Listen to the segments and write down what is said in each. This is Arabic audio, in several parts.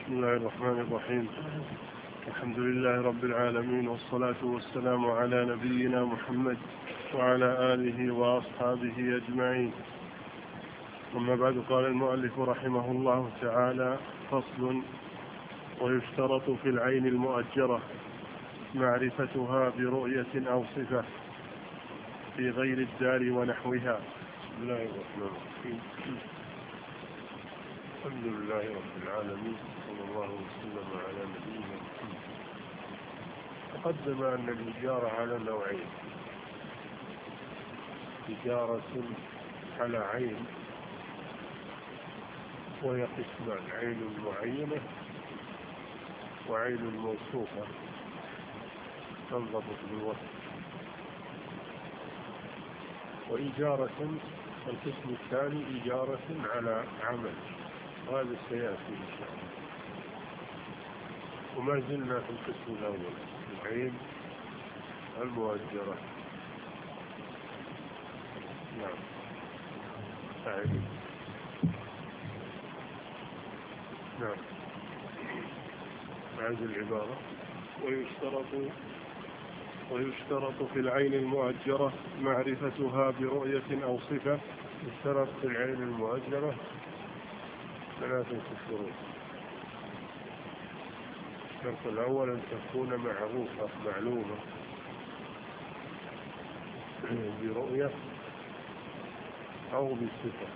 بسم الله الرحمن الرحيم. الحمد لله رب العالمين، والصلاة والسلام على نبينا محمد وعلى آله وأصحابه أجمعين. أما بعد، قال المؤلف رحمه الله تعالى: فصل: ويشترط في العين المؤجرة معرفتها برؤية أو صفة في غير الدار ونحوها. بسم الله الرحمن الرحيم. الحمد لله رب العالمين، صلى الله وسلم على نبينا محمد. تقدم أن الإجارة على نوعين: إجارة على عين، وهي قسمان: عين معينة وعين موصوفة تنضبط بالوصف. وإجارة القسم الثاني إجارة على عمل، وهذا سيأتي إن شاء الله. وما زلنا في القسم الأول، العين المؤجرة. نعم. أعيد. نعم. أعيد العبارة. ويشترط في العين المؤجرة معرفتها برؤية أو صفة. يشترط في العين المؤجرة 3 شروط. الشرط الأول أن تكون معروفة معلومة برؤية أو بصفة،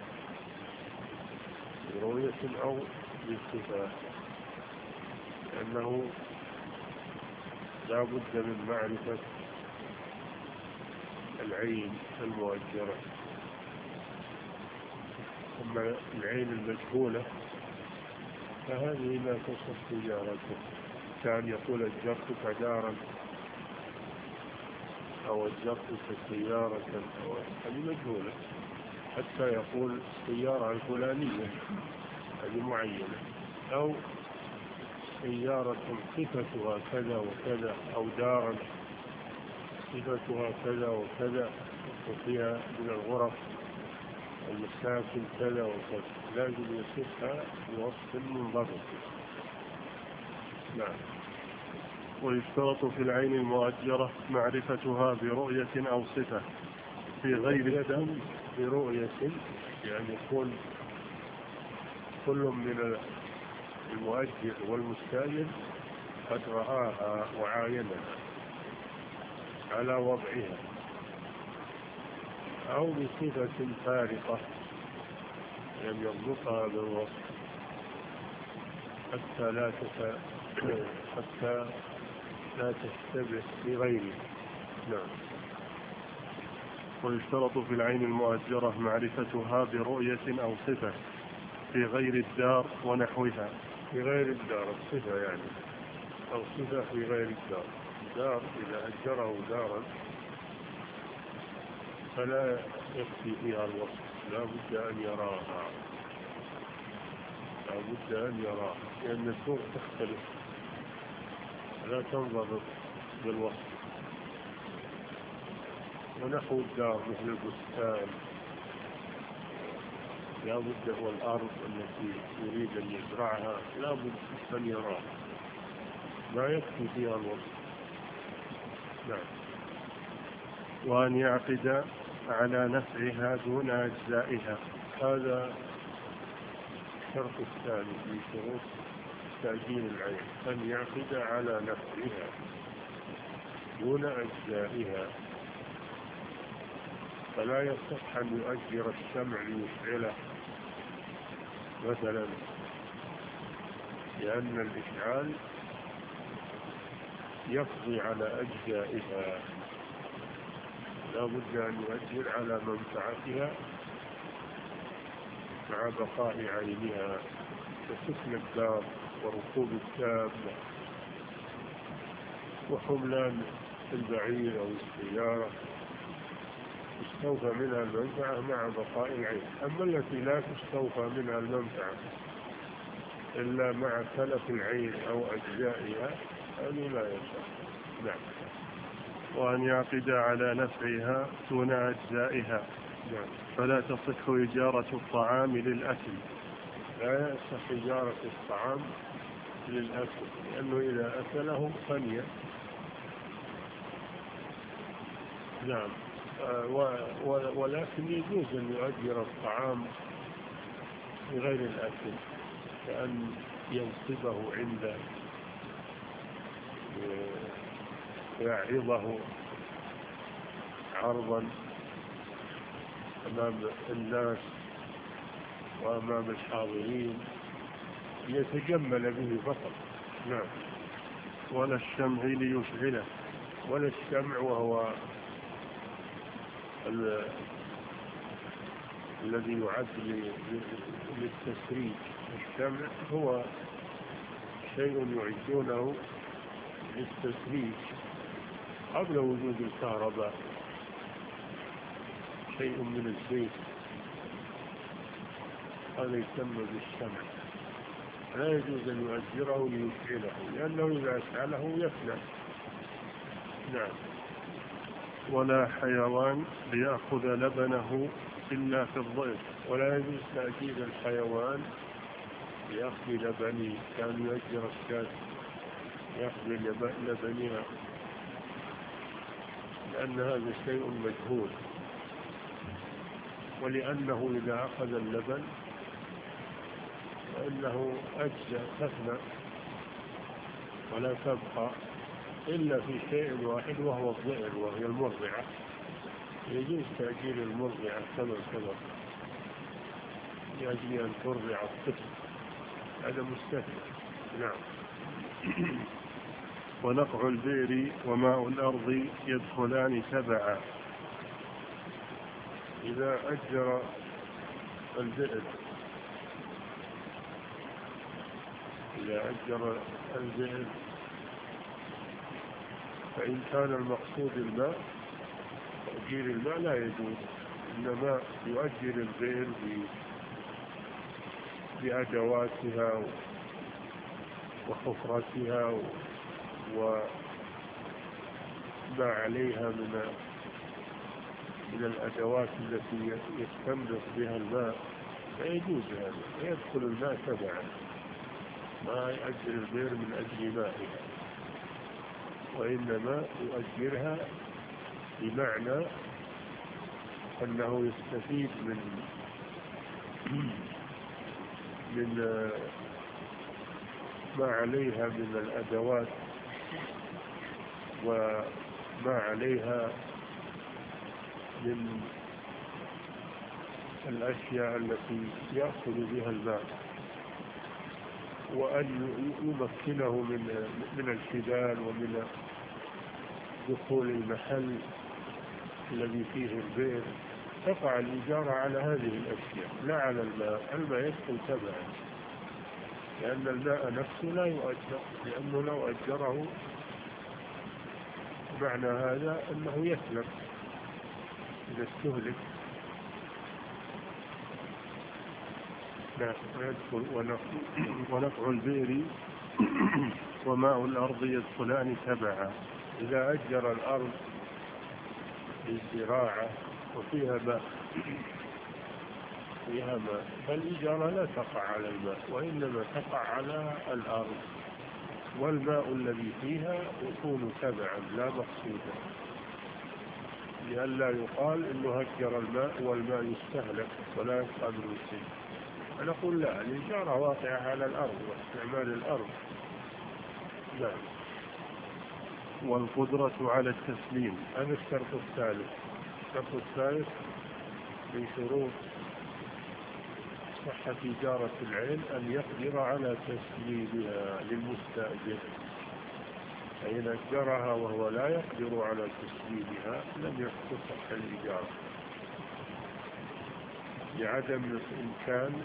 برؤية أو بصفة، لأنه لا بد من معرفة العين المؤجرة. أما العين المجهولة فهذه لا تصح تجارته، كان يقول أجرتك دارا أو أجرتك سيارة، هذه مجهولة. حتى يقول السيارة الفلانية، هذه معينة، أو سيارة صفتها كذا وكذا، أو دارا صفتها كذا وكذا وفيها من الغرف المساكن كذا وكذا، لازم يصفها بوصف منضبط. نعم. ويشترط في العين المؤجرة معرفتها برؤية أو صفة في غير برؤية، يعني يكون كل من المؤجر والمستأجر قد رآها وعاينها على وضعها، أو بصفة فارقة لم يضبطها بالوصف حتى لا تشتبه بغيره. نعم. ويشترط في العين المؤجرة معرفتها برؤية أو صفة في غير الدار ونحوها. في غير الدار الصفة يعني، أو صفة في غير الدار. دار إذا أجره دارا فلا يكفي فيها الوصف، لا بد أن يراها، لا بد أن يراها، لأن الصور تختلف، لا تنضبط بالوصف. ونحو الدار مثل البستان، لا بد، والأرض التي يريد أن يزرعها لا بد أن يراها، لا يكفي فيها الوصف. نعم. وأن يعقد على نفعها دون أجزائها، هذا الشرط الثاني من شروط تأجير العين، أن يعقد على نفعها دون أجزائها. فلا يصح أن يؤجر الشمع ليشعله مثلا، لأن الإشعال يقضي على أجزائها. لا بد أن يؤجر على منفعتها مع بقاء عينها، كسكن الدار وركوب الدابة وحملان البعير أو السيارة، تستوفى منها المنفعة مع بقاء العين. أما التي لا تستوفى منها المنفعة إلا مع تلف العين أو أجزائها، هذه لا يصح. نعم. وأن يعقد على نفعها دون أجزائها. نعم. فلا تصح إجارة الطعام للأكل لا يأس إجارة الطعام للأكل، لأنه إذا أكله فني. نعم. ولكن يجوز أن يؤجر الطعام لغير الأكل، كأن ينصبه عنده ويعرضه عرضا أمام الناس وأمام الحاضرين ليتجمل به فقط. نعم. ولا الشمع ليشعله، ولا الشمع وهو الذي يعد للتسريج. الشمع هو شيء يعدونه للتسريج قبل وجود الكهرباء، شيء من الزيت، هذا يسمى بالشمع. لا يجوز أن يؤجره ليشعله، لأنه إذا أشعله يفنى. نعم. ولا حيوان ليأخذ لبنه إلا في الضيف، ولا يجوز تأجير الحيوان لأخذ لبنه، كان يؤجر الشاة يأخذ لبنها، لأن هذا شيء مجهول، ولأنه إذا أخذ اللبن فإنه أجزى تفنى ولا تبقى إلا في شيء واحد، وهو الضئر، وهي المرضعة. يجوز تأجير المرضعة كما سبق، لأجل أن ترضع الطفل، هذا مستثنى. نعم. ونقع البئر وماء الأرض يدخلان تبعا. إذا أجر البئر فإن كان المقصود الماء، تأجير الماء لا يجوز، إنما يؤجر البئر بأدواتها وحفرتها وما عليها من الأدوات التي يستنبط بها الماء، فيجوز هذا، يدخل الماء تبعا، ما يؤجر البئر من أجل مائها، وإنما يؤجرها بمعنى أنه يستفيد من ما عليها من الأدوات وما عليها من الأشياء التي يأخذ بها الماء، وأن يمكنه من الحبال ومن دخول المحل الذي فيه البئر. تقع الإجارة على هذه الأشياء لا على الماء. الماء يدخل تبعا، لأن الماء نفسه لا يؤجر، لأنه لو أجره معنى هذا أنه يسلم إذا استهلك. لا يدخل. ونقع البئر وماء الأرض يدخلان تبعا. إذا أجر الأرض للزراعة وفيها ماء فالإجارة لا تقع على الماء، وإنما تقع على الأرض، والماء الذي فيها يكون تبعا لا مقصودا، لئلا يقال إنه هجر الماء والماء يستهلك ولا يبقى منه شيء. فنقول لا، الإجارة واقعة على الأرض واستعمال الأرض. لا. والقدرة على التسليم، هذا الشرط الثالث. الشرط الثالث من شروط صحة إجارة العين أن يقدر على تسليمها للمستأجر، فإن أجرها وهو لا يقدر على تسليمها لم تصح الإجارة، لعدم إمكان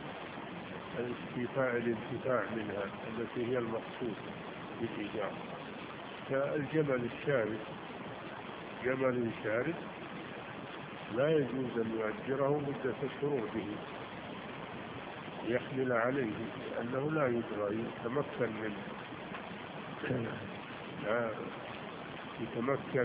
الانتفاع منها التي هي المقصود بالإجارة. كالجمل الشارد، جمل شارد لا يجوز أن يؤجره مدة شروطه يحمل عليه، لأنه لا يدرى يتمكن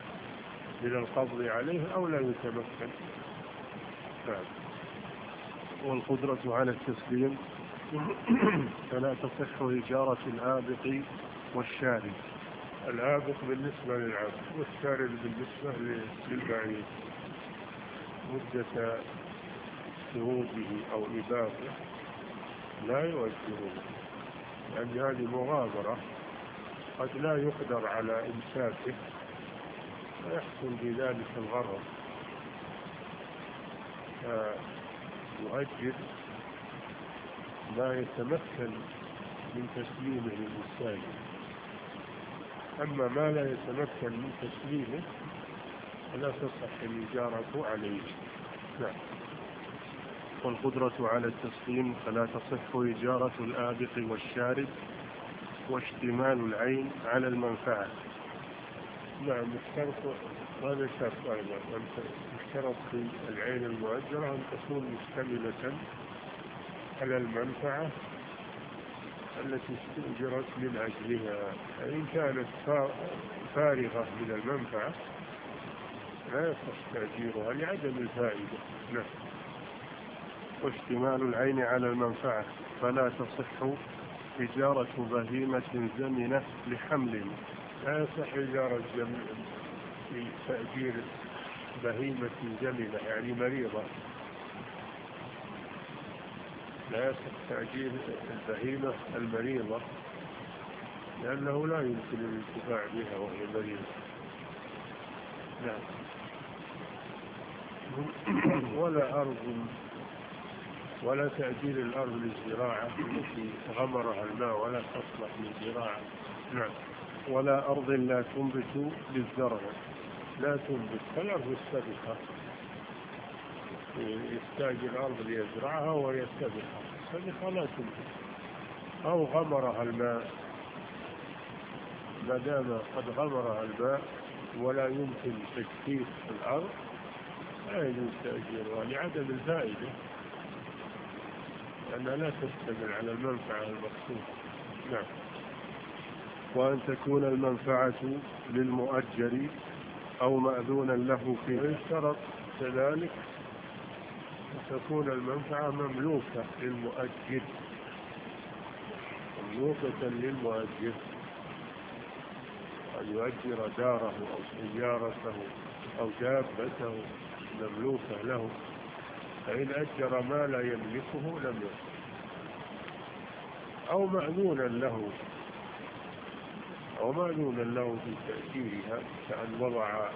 من القبض عليه أو لا يتمكن. والقدرة على التسليم فلا تصح إجارة الآبق والشارد. الآبق بالنسبة للعبد والشارد بالنسبة للبعير مدة شهوده أو إباقه لا يؤجره، لأن هذه مغامرة قد لا يقدر على إمساكه ويحصل بذلك الغرر، فيؤجر ما يتمكن من تسليمه للمستاجر، أما ما لا يتمكن من تسليمه فلا تصح الإجارة عليه. نعم. والقدرة على التسليم فلا تصح إجارة الآبق والشارد واشتمال العين على المنفعة. نعم، الشرط هذا شرط أيضا، الشرط في العين المؤجرة أن تكون مشتملة على المنفعة التي استؤجرت من أجلها، فإن كانت فارغة من المنفعة لا يصح تأجيرها لعدم الفائدة. نعم. واشتمال العين على المنفعة فلا تصح إجارة بهيمة زمنة لحمل. لا يصح إجارة في تأجير بهيمة زمنة يعني مريضة، لا يصح تأجير البهيمة المريضة لأنه لا يمكن الانتفاع بها وهي مريضة. نعم. ولا تأجير الأرض للزراعة التي غمرها الماء ولا تصلح للزراعة. نعم. ولا أرض لا تنبت للزرع. لا تنبت كالأرض السبخة، يستأجر الأرض ليزرعها وهي السبخة لا تنبت، أو غمرها الماء، ما دام قد غمرها الماء ولا يمكن تجفيف الأرض لا يجوز تأجيرها لعدم الفائدة، لأنها لا تشتمل على المنفعة المقصودة. نعم. وأن تكون المنفعة للمؤجر أو مأذونا له فيه. ويشترط كذلك أن تكون المنفعة مملوكة للمؤجر، أن يؤجر داره أو سيارته أو دابته مملوكة له، فإن أجر ما لا يملكه لم يصح. أو مأذونا له في تأجيرها، كأن وضع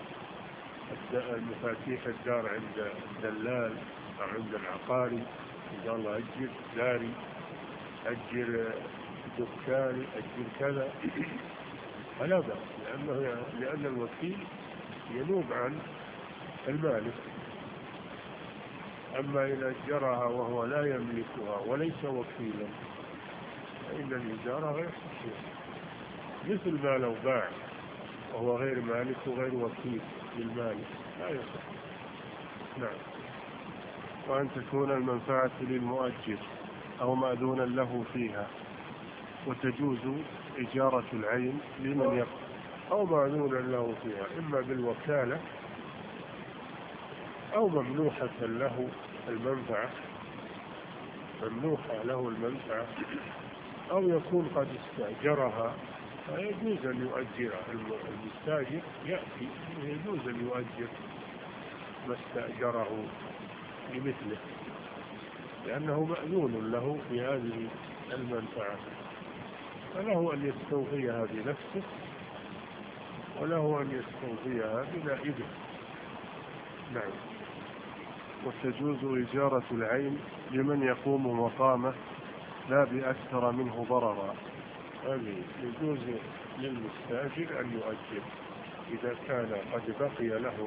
المفاتيح الدار عند الدلال أو عند العقاري، قال الله أجر داري، أجر دكاني، أجر كذا، فلا بأس، لأن الوكيل ينوب عن المالك. أما إن أجرها وهو لا يملكها وليس وكيلا فإن الإجارة غير صحيحة، مثل ما لو باع وهو غير مالك وغير وكيل للمالك لا يصح. نعم. وأن تكون المنفعة للمؤجر أو مأذونا له فيها، وتجوز إجارة العين لمن يقع. أو مأذونا له فيها إما بالوكالة أو ممنوحة له المنفعة، أو يكون قد استأجرها فيجوز أن يؤجرها. المستاجر يأتي يجوز أن يؤجر ما استأجره لمثله، لأنه مأذون له في هذه المنفعة، فله أن يستوفيها بنفسه وله أن يستوفيها بنائبه. نعم. وتجوز إجارة العين لمن يقوم مقامه لا بأكثر منه ضررا. هذه يجوز للمستاجر أن يؤجر إذا كان قد بقي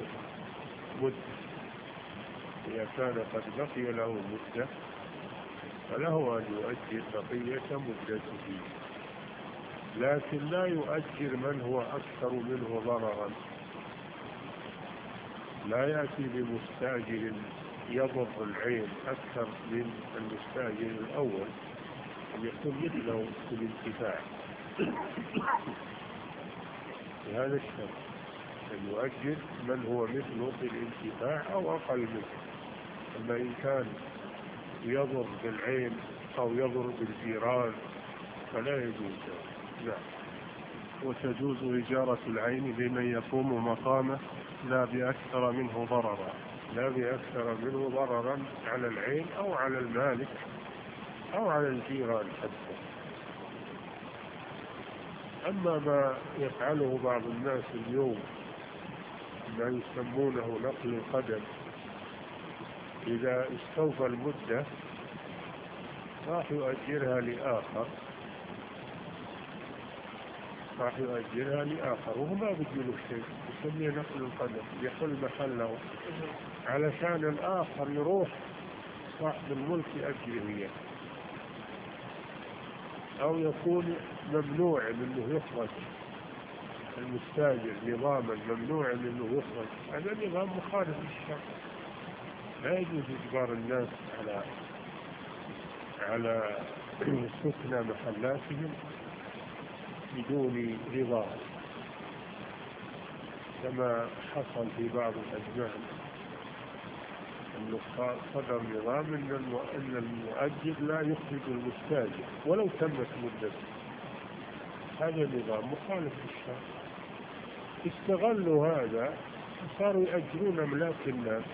له مدة فله أن يؤجر بقية مدته، لكن لا يؤجر من هو أكثر منه ضررا. لا يأتي بمستاجر يضر العين أكثر من المستاجر الأول، أن يكون مثله في الانتفاع. بهذا الشرط أن يؤجر من هو مثله في الانتفاع أو أقل منه. أما إن كان يضر بالعين أو يضر بالجيران فلا يجوز. نعم. وتجوز إجارة العين لمن يقوم مقامه لا بأكثر منه ضررا. لا بأكثر منه ضررا على العين أو على المالك أو على الجيران حتى. أما ما يفعله بعض الناس اليوم ما يسمونه نقل القدم، إذا استوفى المدة راح يؤجرها لآخر، وهو ما بيجيله شيء، يسميه نقل القدم، يحل محله علشان الآخر يروح صاحب الملك يأجره إياه، أو يكون ممنوع منه يخرج المستاجر نظاما، ممنوع منه يخرج. هذا نظام مخالف للشرع، لا يجوز إجبار الناس على سكن محلاتهم بدون رضا، كما حصل في بعض الأزمان أنه صدر نظام أن المؤجر لا يخرج المستاجر ولو تمت مدته. هذا نظام مخالف للشرع، استغلوا هذا وصاروا يأجرون أملاك الناس،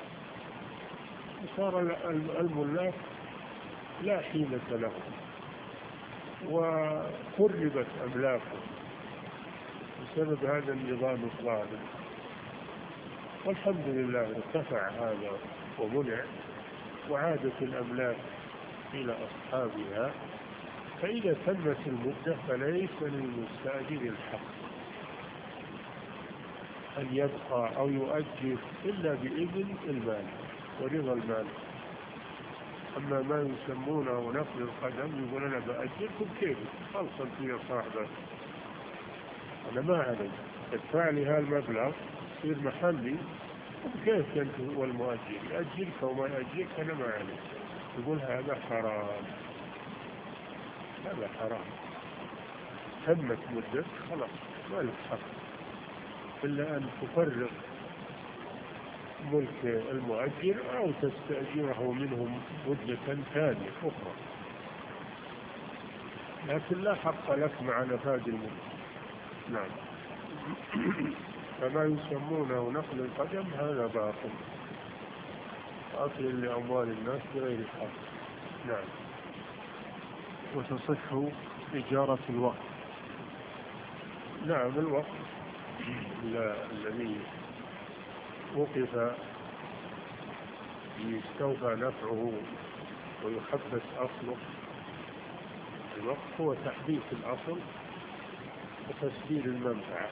وصار الملاك لا حيلة لهم وخربت أملاكهم بسبب هذا النظام الظالم. والحمد لله ارتفع هذا ومنع وعادت الأملاك إلى أصحابها. فإذا تمت المدة فليس للمستأجر الحق أن يبقى أو يؤجر إلا بإذن المالك ورضا المالك. أما ما يسمونه نقل القدم، يقول أنا بأجركم كيف خلصا يا صاحبه، أنا ما علي، ادفع لي هالمبلغ يصير محلي، كيف أنت والمؤجر يأجرك وما يأجرك أنا ما علي. يقول هذا حرام، هذا حرام. تمت مدة خلاص ما لك حق إلا أن تفرغ ملك المؤجر أو تستأجره منهم مدة ثانية أخرى، لكن لا حق لك مع نفاذ الملك. نعم. فما يسمونه نقل القدم هذا باطل، أكل لأموال الناس بغير حق. نعم. وتصح إجارة الوقت. نعم، الوقت الذي وقف يستوفى نفعه ويحبس أصله. الوقت هو تحديث الأصل وتسجيل المنفعة.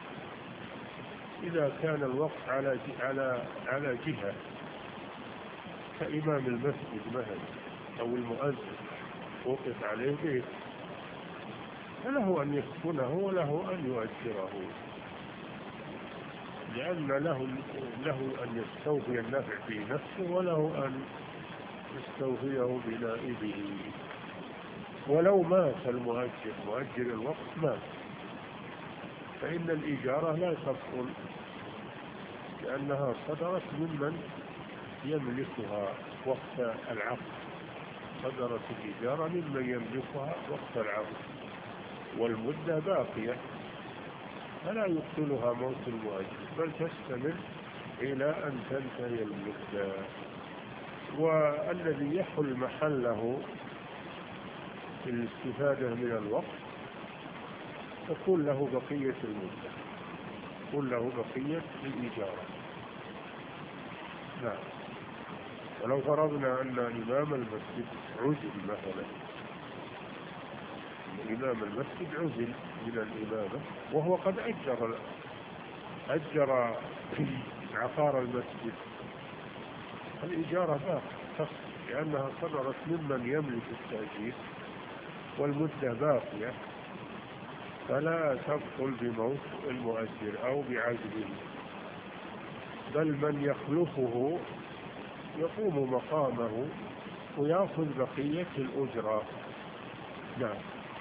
إذا كان الوقت على جهة كإمام المسجد مثلا أو المؤذن وقف عليه بيت، فله أن يسكنه وله أن يؤجره، لأن له أن يستوفي النفع في نفسه وله أن يستوفيه بنائبه. ولو مات المؤجر، مؤجر الوقت مات، فإن الإجارة لا تبطل لأنها صدرت ممن يملكها وقت العقد. صدرت الإجارة ممن يملكها وقت العقد والمدة باقية، فلا يقتلها موت المؤجر بل تستمر إلى أن تنتهي المدة. والذي يحل محله في الاستفادة من الوقت تكون له بقية المدة، تكون له بقية الإجارة. نعم. ولو فرضنا أن إمام المسجد عزل مثلا، إمام المسجد عزل من الإمامة وهو قد أجر عقار المسجد، الإجارة باقية لأنها صدرت ممن يملك التأجير والمدة باقية، فلا تبطل بموت المؤجر أو بعزله، بل من يخلفه يقوم مقامه ويأخذ بقية الأجرة. نعم.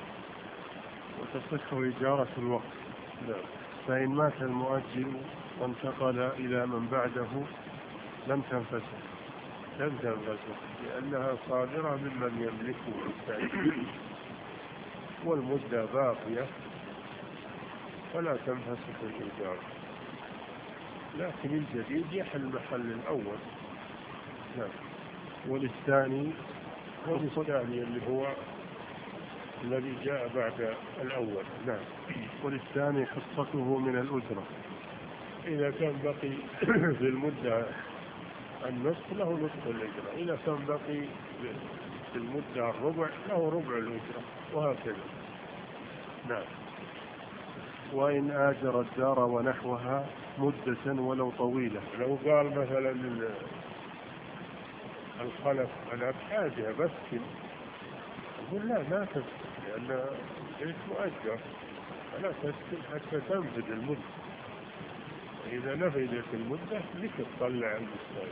وتصح إجارة الوقت. نعم. فإن مات المؤجر وانتقل إلى من بعده لم تنفسخ. لم تنفسخ لأنها صادرة ممن يملكه التأجيل، والمدة باقية فلا تنفسخ الإيجار، لكن الجديد يحل محل الأول. نعم. والثاني اللي هو الذي جاء بعد الأول. نعم. والثاني حصته من الأجرة، إذا كان بقي في المدة النصف له نصف الأجرة، إذا كان بقي في المدة الربع له ربع الأجرة، وهكذا. نعم. وإن آجر الدار ونحوها مدة ولو طويلة. لو قال مثلا الخلف أنا بحاجة بسكن، أقول لا ما تسكن لأن البيت مؤجر، فلا تسكن حتى تنفذ المدة، إذا نفذت المدة لك تطلع المستأجر،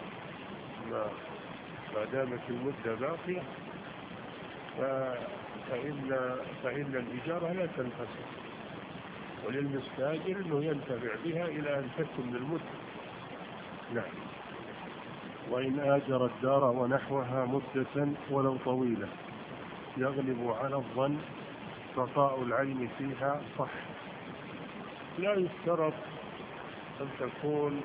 ما دامت المدة باقية فإن الإجارة لا تنفسخ، وللمستأجر أنه ينتفع بها إلى أن تكمل المدة. نعم. وإن آجر الدار ونحوها مدة ولو طويلة يغلب على الظن بقاء العين فيها صح. لا يشترط أن تكون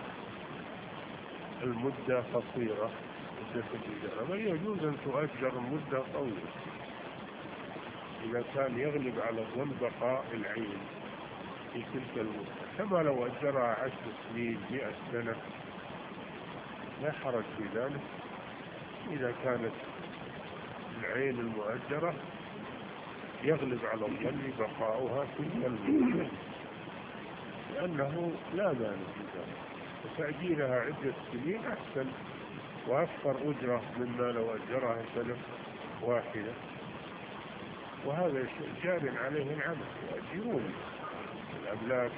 المدة قصيرة مدة الإجارة، بل يجوز أن تؤجر مدة طويلة إذا كان يغلب على الظن بقاء العين في تلك المدة، كما لو أجرها 10 سنين 100 سنة لا حرج في ذلك، إذا كانت العين المؤجرة يغلب على الظن بقاؤها في تلك المدة، لأنه لا مانع في ذلك، وتأجيلها عدة سنين أحسن وأكثر أجرة مما لو أجرها سنة واحدة، وهذا جار عليه العمل، يؤجرون الأملاك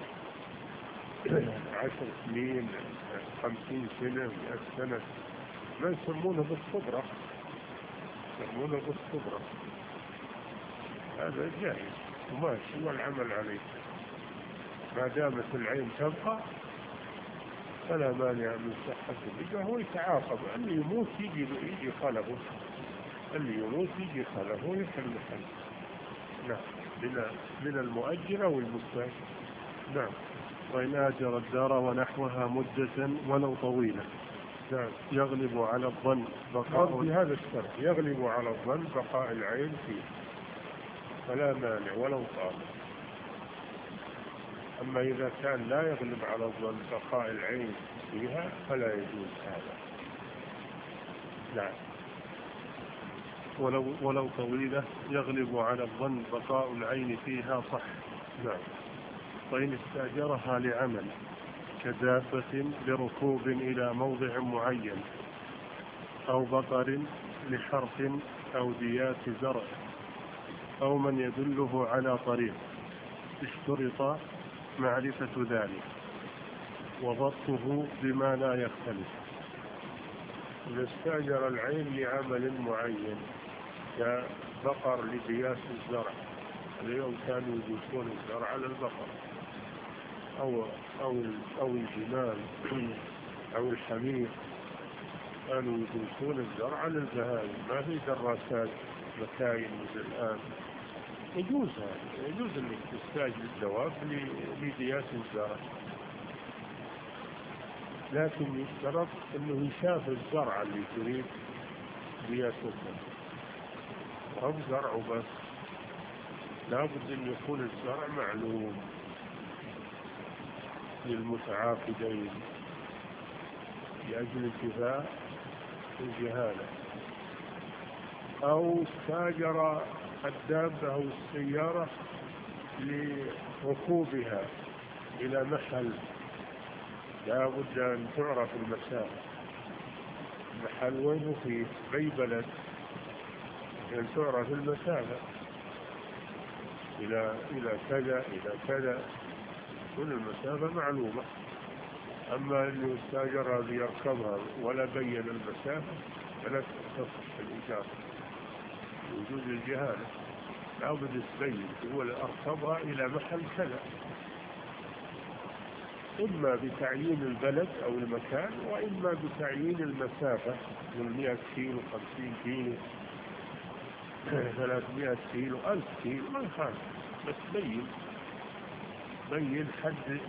10 سنين 50 سنة 100 سنة، ما يسمونه بالصبرة، يسمونه بالصبرة، هذا جائز وماشي والعمل عليه، ما دامت العين تبقى فلا مانع من صحة الإجارة. هو يتعاقب، اللي يموت يجي خلفه، اللي يموت يجي خلفه يحل محل. نعم. من المؤجر والمستأجر. نعم. وإن آجر الدار ونحوها مدة ولو طويلة نعم. يغلب على الظن بقاء بهذا الشرط يغلب على الظن بقاء العين فيه فلا مانع ولو طال. أما إذا كان لا يغلب على الظن بقاء العين فيها فلا يجوز هذا. نعم. ولو طويلة يغلب على الظن بقاء العين فيها صح. نعم. وإن استأجرها لعمل كدابة لركوب إلى موضع معين أو بقر لحرث أو ديات زرع أو من يدله على طريق اشترط معرفة ذلك وضبطه بما لا يختلف. إذا استأجر العين لعمل معين كبقر لدياس الزرع، اليوم كانوا يدوسون الزرع على البقر أو الجمال أو الحمير، كانوا يدوسون الزرع على البهائم، ما في دراسات مكاين مثل الآن. يجوز هذا، يجوز أنك تستأجر الدواب لدياس الزرع، لكن يشترط أنه يشاف الزرع اللي تريد دياس الزرع، وهو زرع بس، لابد أن يكون الزرع معلوم للمتعاقدين لأجل انتفاء الجهالة. أو استاجر الدابة أو السيارة لركوبها إلى محل لا بد أن تعرف المسافة، محل وين فيه أي بلد، أن تعرف المسافة إلى كذا إلى كذا، كل المسافة معلومة. أما اللي استاجرها ليركبها ولا بين المسافة فلا تصح الإجارة وجود الجهالة، لا بد تبين، هو أركبها إلى محل كذا، إما بتعيين البلد أو المكان، وإما بتعيين المسافة من 100 كيلو، 50 كيلو، 300 كيلو، 1000 كيلو، ما يخالف، بس بين حد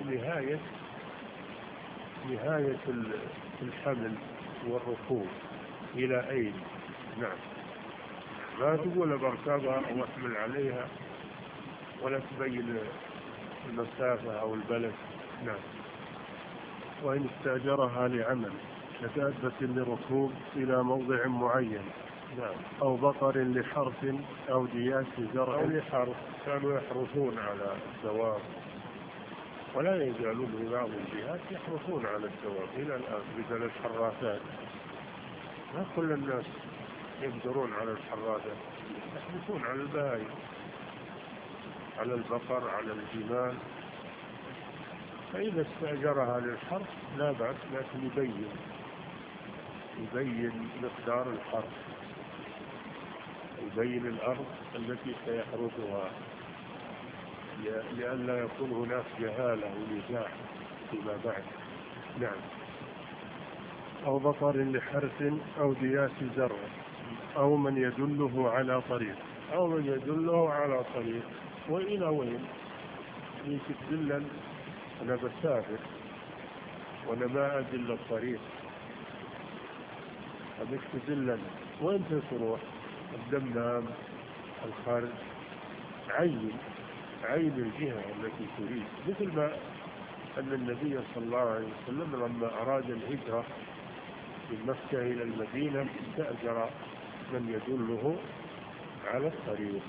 نهاية الحمل والركوب إلى أين. نعم، ما تقول بركبها أو أحمل عليها، ولا تبين المسافة أو البلد. نعم. وإن استأجرها لعمل كدابة لركوب إلى موضع معين، نعم، أو بقر لحرث أو دياس زرع، أو لحرث، كانوا يحرثون على الدواب، ولا يزالون في بعض الجهات يحرثون على الدواب إلى الآن مثل الحراثات. ما كل الناس يقدرون على الحراثات، يحرثون على البهائم، على البقر، على الجمال. فإذا استأجرها للحرث لا بأس، لكن يبين مقدار الحرث، يبين الأرض التي سيحرثها، لئلا يكون هناك جهالة ونزاع فيما بعد. نعم. أو بقر لحرث أو دياس زرع، أو من يدله على طريق. أو من يدله على طريق. وإلى وين؟ تدلل أنا بسافر وأنا ما أدل الطريق، أبيك تدلل وين تروح؟ الدمام، الخرج، عين الجهة التي تريد. مثل ما أن النبي صلى الله عليه وسلم لما أراد الهجرة من مكة إلى المدينة استأجر من يدله على الطريق،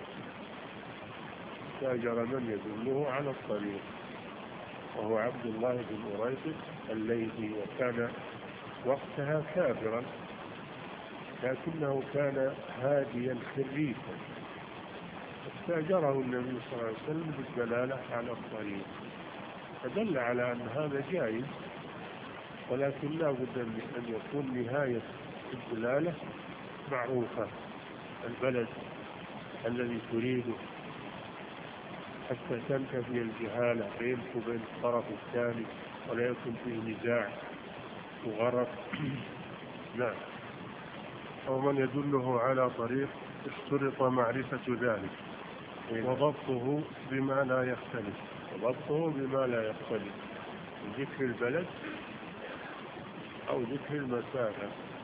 على الطريق، وهو عبد الله بن أريقط الليثي، وكان وقتها كافرا، لكنه كان هاديا خريفا، استأجره النبي صلى الله عليه وسلم بالدلالة على الطريق، فدل على أن هذا جائز، ولكن لا بد أن يكون نهاية الدلالة معروفة، البلد الذي تريده، حتى تنتفي الجهالة بينك وبين الطرف الثاني، ولا يكون فيه نزاع وغرق. نعم. أو من يدله على طريق اشترط معرفة ذلك وضبطه بما لا يختلف، ذكر البلد أو ذكر المسافة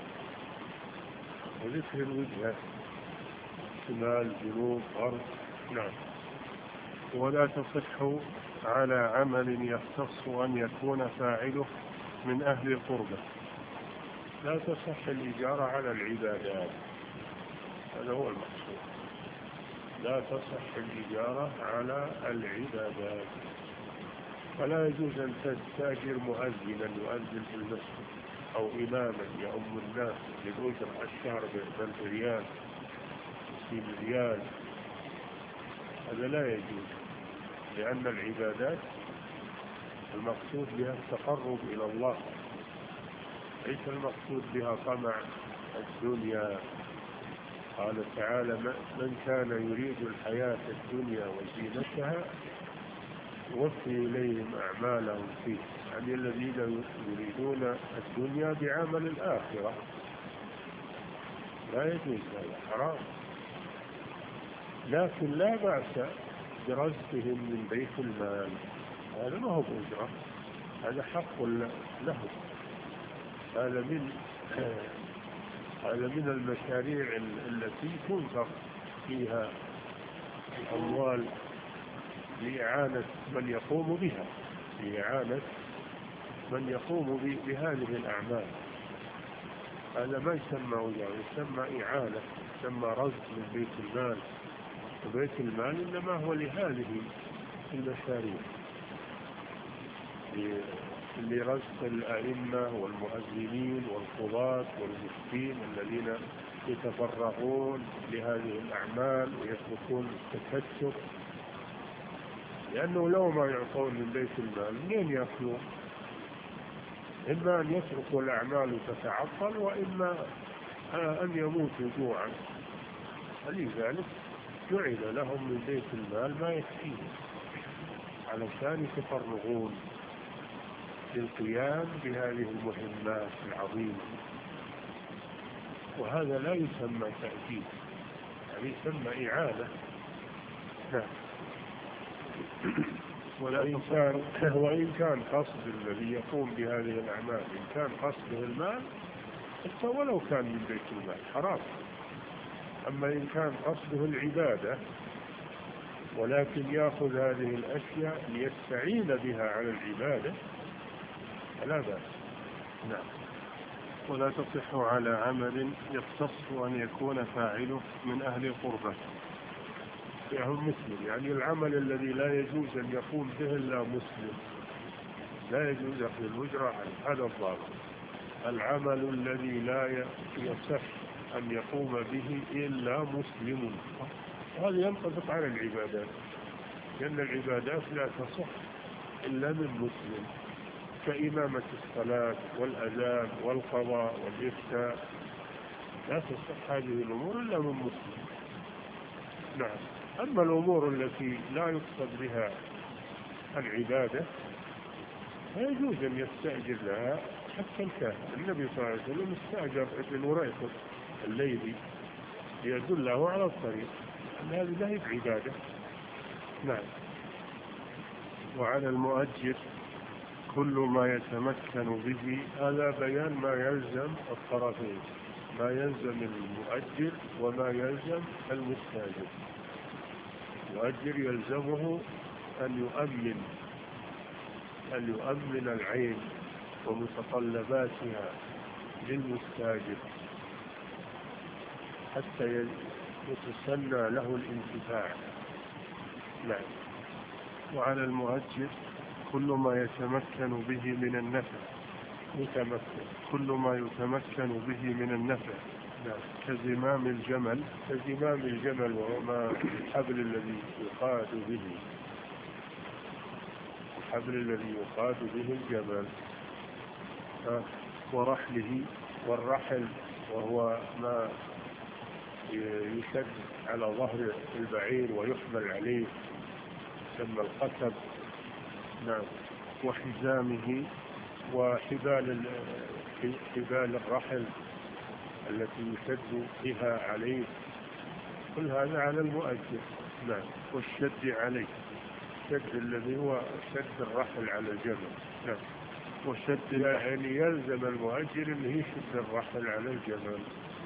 وذكر الوجهة، شمال، جنوب، غرب. نعم. ولا تصح على عمل يختص أن يكون فاعله من أهل القربة. لا تصح الإجارة على العبادات، هذا هو المقصود. لا تصح الإجارة على العبادات، فلا يجوز أن تستأجر مؤذنا يؤذن في المسجد، أو إماما يؤم الناس بالأجرة الشهر ب1 ريال 60 ريال، هذا لا يجوز، لأن العبادات المقصود بها التقرب إلى الله، ليس المقصود بها طمع الدنيا. قال تعالى: من كان يريد الحياة الدنيا وزينتها يوفي إليهم أعمالهم فيه، يعني الذين يريدون الدنيا بعمل الآخرة، لا يجوز، هذا حرام. لكن لا بأس برزقهم من بيت المال، هذا ما هو أجرة، هذا حق له، هذا من المشاريع التي تنفق فيها الأموال لإعانة من يقوم بهذه الأعمال. هذا ما يسمى أجرة، يسمى إعانة، يسمى رزق من بيت المال، وبيت المال إنما هو لهذه المشاريع، لرزق الأئمة والمؤذنين والقضاة والمفتين الذين يتفرغون لهذه الأعمال ويتركون التكسب، لأنه لو ما يعطون من بيت المال منين يأكلون؟ إما أن يتركوا الأعمال تتعطل، وإما أن يموتوا جوعا، فلذلك جعل لهم من بيت المال ما يكفيهم علشان يتفرغون للقيام بهذه المهمات العظيمة. وهذا لا يسمى تأكيد، يعني يسمى إعانة. نعم. وإن كان قصد الذي يقوم بهذه الأعمال إن كان قصده المال حتى ولو كان من بيت المال حرام. أما إن كان قصده العبادة ولكن يأخذ هذه الأشياء ليستعين بها على العبادة فلا بأس. نعم. ولا تصح على عمل يختص أن يكون فاعله من أهل قربة. يعني مسلم، يعني العمل الذي لا يجوز أن يقوم به إلا مسلم، لا يجوز أخذ الأجرة عنه، هذا الضابط. العمل الذي لا يصح أن يقوم به إلا مسلم، هذا ينطبق على العبادات، لأن العبادات لا تصح إلا من مسلم، كإمامة الصلاة والأذان والقضاء والإفتاء، لا تصح هذه الأمور إلا من مسلم. نعم. أما الأمور التي لا يقصد بها العبادة فيجوز أن يستأجر لها حتى الكاهن. النبي صلى الله عليه وسلم استأجر ابن وريقط الليلي ليدله على الطريق، أن هذه لا عبادة. نعم. وعلى المؤجر كل ما يتمكن به. هذا بيان ما يلزم الطرفين، ما يلزم المؤجر وما يلزم المستأجر. المؤجر يلزمه أن يؤمن العين ومتطلباتها للمستأجر حتى يتسنى له الانتفاع. نعم. وعلى المؤجر كل ما يتمكن به من النفع. كل ما يتمكن به من النفع. نعم. كزمام الجمل وما الحبل الذي يقاد به الجمل. والرحل وهو ما يشد على ظهر البعير ويحمل عليه يسمى القتب. نعم. وحزامه وحبال الرحل التي يشد بها عليه، كل هذا على المؤجر. نعم. والشد عليه، الشد الذي هو شد الرحل على الجمل. نعم. والشد يعني يلزم المؤجر أنه يشد الرحل على الجمل،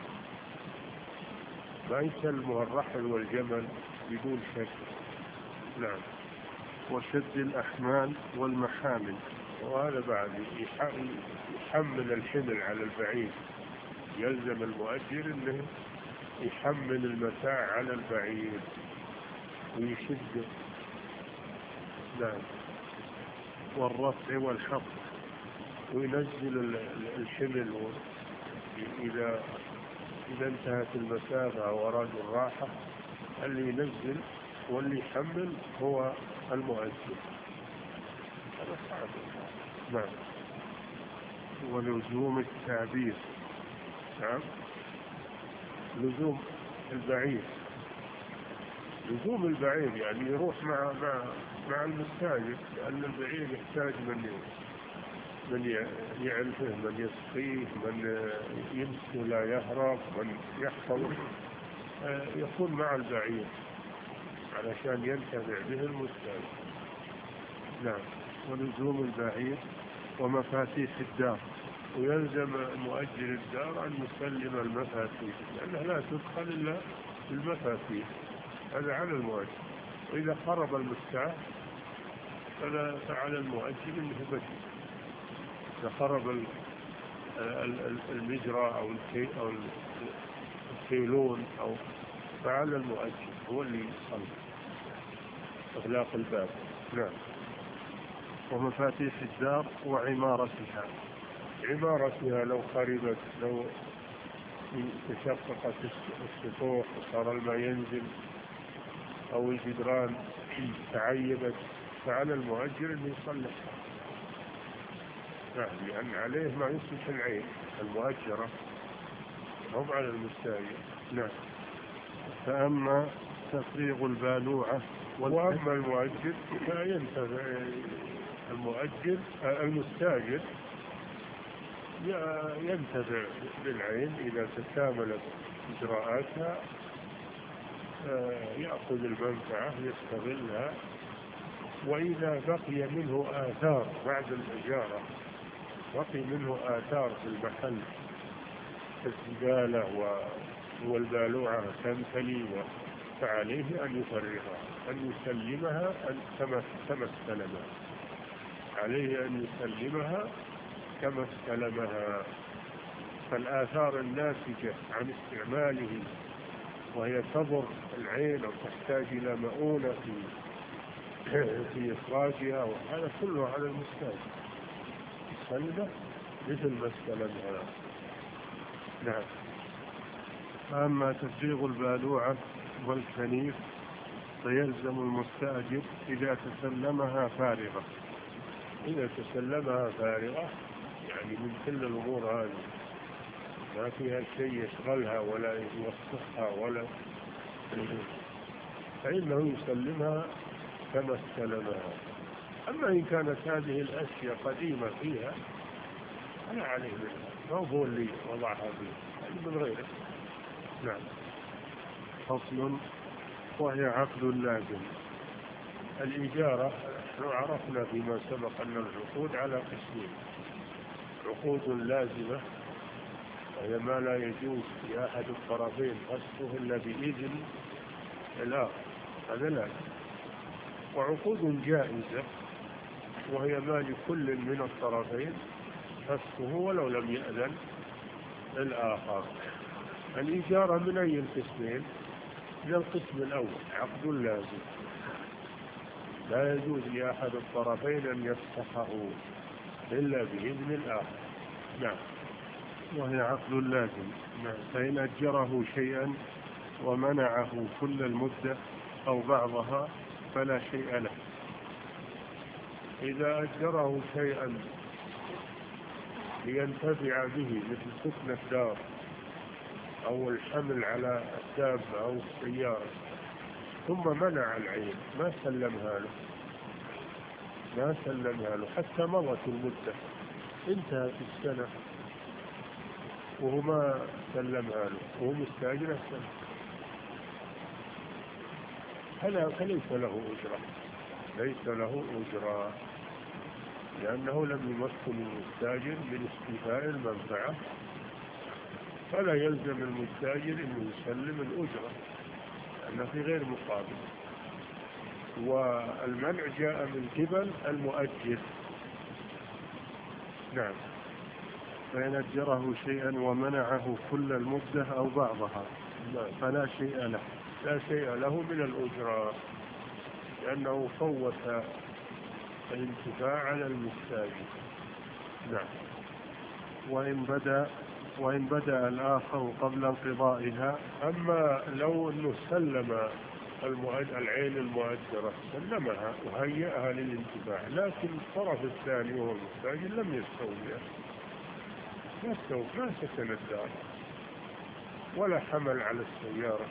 ما يسلمه الرحل والجمل بدون شد. نعم. وشد الأحمال والمحامل، وهذا بعد يحمل الحمل على البعير، يلزم المؤجر أنه يحمل المتاع على البعير ويشد. نعم. والرفع والحط، وينزل الحمل إذا انتهت المسافة أو أرادوا الراحة، اللي ينزل واللي يحمل هو المؤجر. هذا صعب. نعم. ولزوم التعبير. نعم. لزوم البعير يعني يروح مع المستاجر، لأن البعير يحتاج من يعرفه، من يسقيه، من يمسك لا يهرب، من يحفظه، يكون مع البعير علشان ينتفع به المستاجر. نعم. ولزوم البعير ومفاتيح الدار، ويلزم مؤجر الدار أن يسلم المفاتيح، لأنها لا تدخل إلا بالمفاتيح، هذا على المؤجر. وإذا خرب المفتاح فعلى المؤجر أنه يبدل. إذا خرب المجرى أو الكيلون فعلى المؤجر هو اللي يصلح إغلاق الباب. نعم. ومفاتيح الدار وعمارتها، لو خربت، لو تشققت السطوح وصار الماء ينزل أو الجدران تعيبت فعلى المؤجر أن يصلحها. نعم. لأن عليه ما يصلح العين المؤجرة، هم على المستاجر. نعم. فأما تفريغ البالوعة وأما المؤجر فينتفع المستاجر ينتفع بالعين إذا تكاملت إجراءاتها، يأخذ المنفعة يستغلها. وإذا بقي منه آثار بعد الإجارة، بقي منه آثار في المحل كالزبالة والبالوعة تمتلي، فعليه أن يفرغها، أن يسلمها كما استلمها، عليه أن يسلمها كما استلمها. فالآثار الناتجة عن استعماله وهي تضر العين أو تحتاج إلى مؤونة في إخراجها، وهذا كله على المستاجر يسلمه مثل ما استلمها. نعم. أما تفريغ البالوعة والكنيف فيلزم المستأجر إذا تسلمها فارغة. إذا تسلمها فارغة يعني من كل الأمور هذه ما فيها شيء يشغلها ولا يوسخها ولا، فإنه يسلمها كما استلمها. أما إن كانت هذه الأشياء قديمة فيها فلا عليه منها، ما هو اللي وضعها فيه، يعني من غيره. نعم. فصل. وهي عقد لازم. الإجارة عرفنا فيما سبق أن العقود على قسمين: عقود لازمة وهي ما لا يجوز لأحد الطرفين قصده إلا بإذن الآخر، هذا لازم. وعقود جائزة وهي ما لكل من الطرفين قصده ولو لم يأذن الآخر. الإجارة من أي القسمين؟ من القسم الأول، عقد لازم، لا يجوز لأحد الطرفين أن يفسخه إلا بإذن الآخر. نعم. وهي عقد لازم. نعم. فإن أجره شيئا ومنعه كل المدة أو بعضها فلا شيء له. إذا أجره شيئا لينتفع به مثل سكن الدار أو الحمل على الدابة أو السيارة، ثم منع العين، ما سلمها له حتى مضت المدة، انتهت السنة وهو ما سلمها له وهو مستأجر السنة، فليس له أجرة، ليس له أجرة، لأنه لم يمكن المستأجر من استيفاء المنفعة، فلا يلزم المستأجر أن يسلم الأجرة لأنه في غير مقابل. والمنع جاء من قبل المؤجر. نعم. فإن أجره شيئا ومنعه كل المدة أو بعضها فلا شيء له. لا شيء له من الأجرة لأنه فوت الانتفاع على المستأجر. نعم. وإن بدأ الآخر قبل انقضائها. أما لو أنه سلم العين المؤجرة، سلمها وهيئها للانتفاع، لكن الطرف الثاني وهو المستأجر لم يستوفها، ما سكن الدار ولا حمل على السيارة،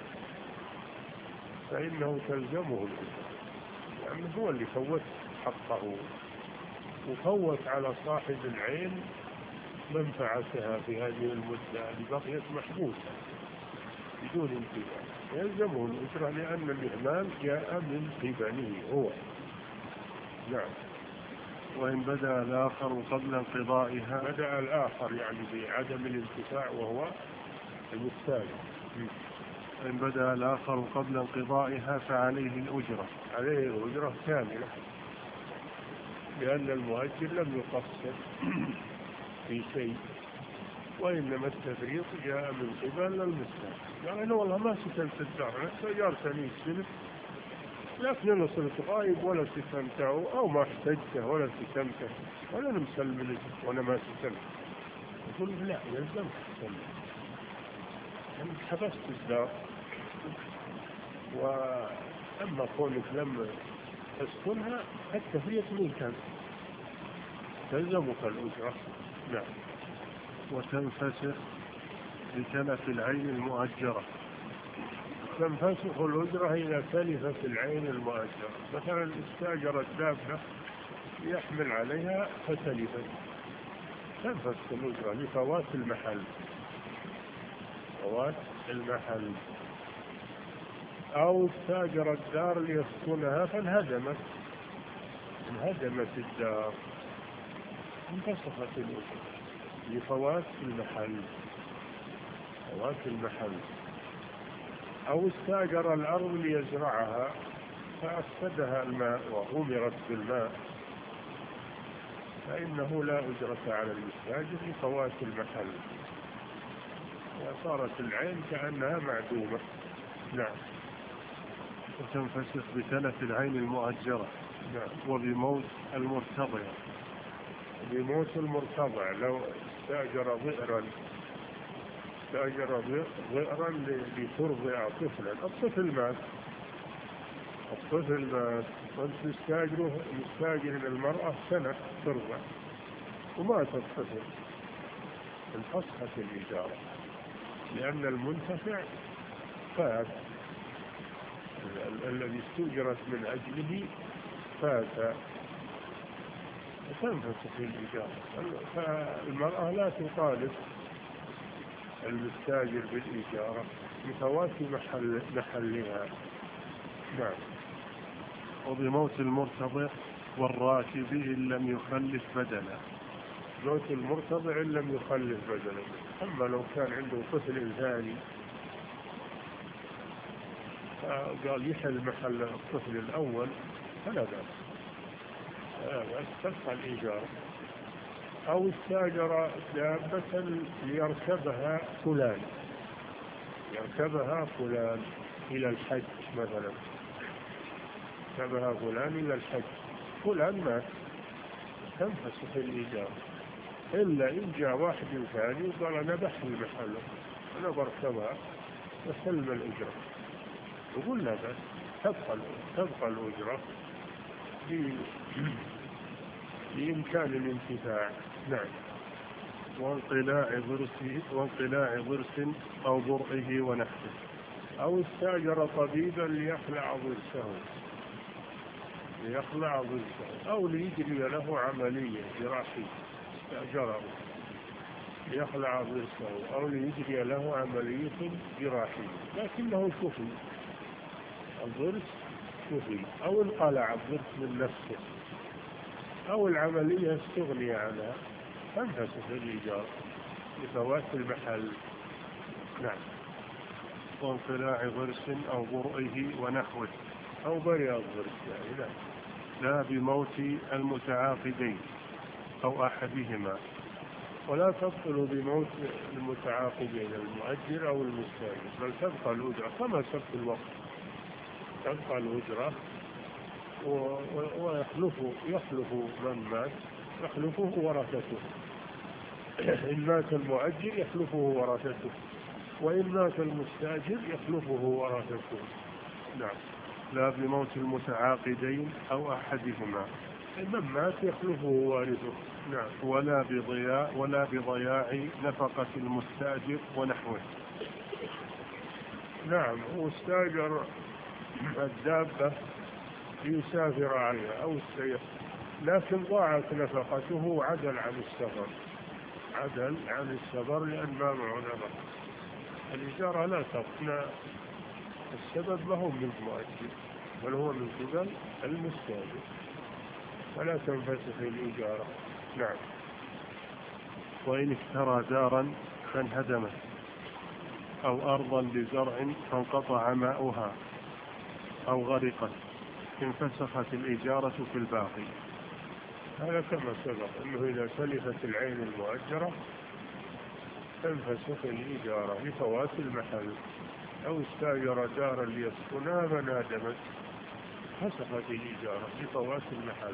فإنه تلزمه الأجرة، لأنه هو اللي فوت حقه وفوت على صاحب العين منفعتها في هذه المدة اللي بقيت محبوسة بدون انتفاع، يلزمه الأجرة لأن الإهمال جاء من قبله هو. نعم. وإن بدأ الآخر قبل انقضائها. بدأ الآخر يعني بعدم الانتفاع وهو المستأجر. وإن بدأ الآخر قبل انقضائها فعليه الأجرة. عليه الأجرة كاملة، لأن المؤجر لم يقصر في شيء، وإنما التفريط جاء من قبل المستأجر، يعني أنا والله ما سكنت الدار، أنا استأجرتني السنة لكن أنا صرت غايب ولا سكنته أو ما احتجته ولا سكنته ولا مسلم وأنا ما سكنت، يقول لا يلزمك تسلم، أنت حبست الدار. وأما كونك لم تسكنها التفريط منك، تلزمك الأجرة. نعم. وتنفسخ بتلف العين المؤجرة. تنفسخ الأجرة إذا تلفت العين المؤجرة، مثلا استأجر الدابة يحمل عليها فتلفت تنفسخ الأجرة لفوات المحل، فوات المحل. أو استأجر الدار ليسكنها فانهدمت الدار انفسخت الأجرة لفوات المحل، فوات المحل. أو استأجر الأرض ليزرعها فأفسدها الماء وغمرت بالماء فإنه لا أجرة على المستأجر لفوات المحل، وصارت العين كأنها معدومة. نعم. وتنفسخ بتلف العين المؤجرة. نعم. وبموت المرتضع. بموت المرتضع لو استأجر ضئرا لترضع طفلا، الطفل مات وانت مستاجر المرأة سنة ترضع ومات الطفل، انفسخت الإجارة لأن المنتفع فات، الذي استؤجرت من أجله فات، تنفسخ الإجارة. فالمرأة لا تطالب المستاجر بالإجارة لفوات محلها. نعم. وبموت المرتضع والراكب إن لم يخلف بدلا. موت المرتضع إن لم يخلف بدلا. أما لو كان عنده طفل ثاني قال يحل محل الطفل الأول فلا بأس، تبقى الإيجار. أو استأجر دابة ليركبها فلان إلى الحج مثلا، ركبها فلان إلى الحج، فلان مات تنفسخ الإيجار، إلا إن جاء واحد ثاني وقال أنا بحمل محله أنا بركبها وسلم الأجرة، يقول لا بس تبقى الأجرة بإمكان الانتفاع. نعم. وانقلاع ضرس أو برئه ونحوه. أو استأجر طبيبا ليخلع ضرسه أو ليجري له عملية جراحية، استأجره ليخلع ضرسه أو ليجري له عملية جراحية لكنه شفي الضرس أو انقلع الضرس من نفسه أو العملية استغني عنها تنفسخ الإيجار لفوات المحل. نعم. وانقلاع ضرس أو برئه ونحوه. أو برئ الضرس يعني. نعم. لا بموت المتعاقدين أو أحدهما. ولا تبطل بموت المتعاقدين المؤجر أو المستأجر، بل تبقى الأجرة كما سبق الوقت، تبقى الأجرة يخلف من مات يخلفه ورثته. إن مات المؤجر يخلفه ورثته، وإن مات المستأجر يخلفه ورثته. نعم. لا بموت المتعاقدين أو أحدهما. من مات يخلفه وارثه. نعم. ولا بضياع نفقة المستأجر ونحوه. نعم. واستأجر الدابة ليسافر عليها أو السير، لكن ضاعت نفقته عدل عن السفر لأن ما معه نفقة. الإجارة لا تقنع، السبب ما هو من المؤجر بل هو من قبل المستأجر، فلا تنفسخ الإجارة. نعم. وإن اشترى دارا فانهدمت أو أرضا لزرع فانقطع ماؤها أو غرقت انفسخت الإجارة في الباقي. هذا كما سبق أنه إذا تلفت العين المؤجرة تنفسخ الإجارة لفوات المحل. أو استأجر دارا ليسكنها فانهدمت فسخت الإجارة لفوات المحل.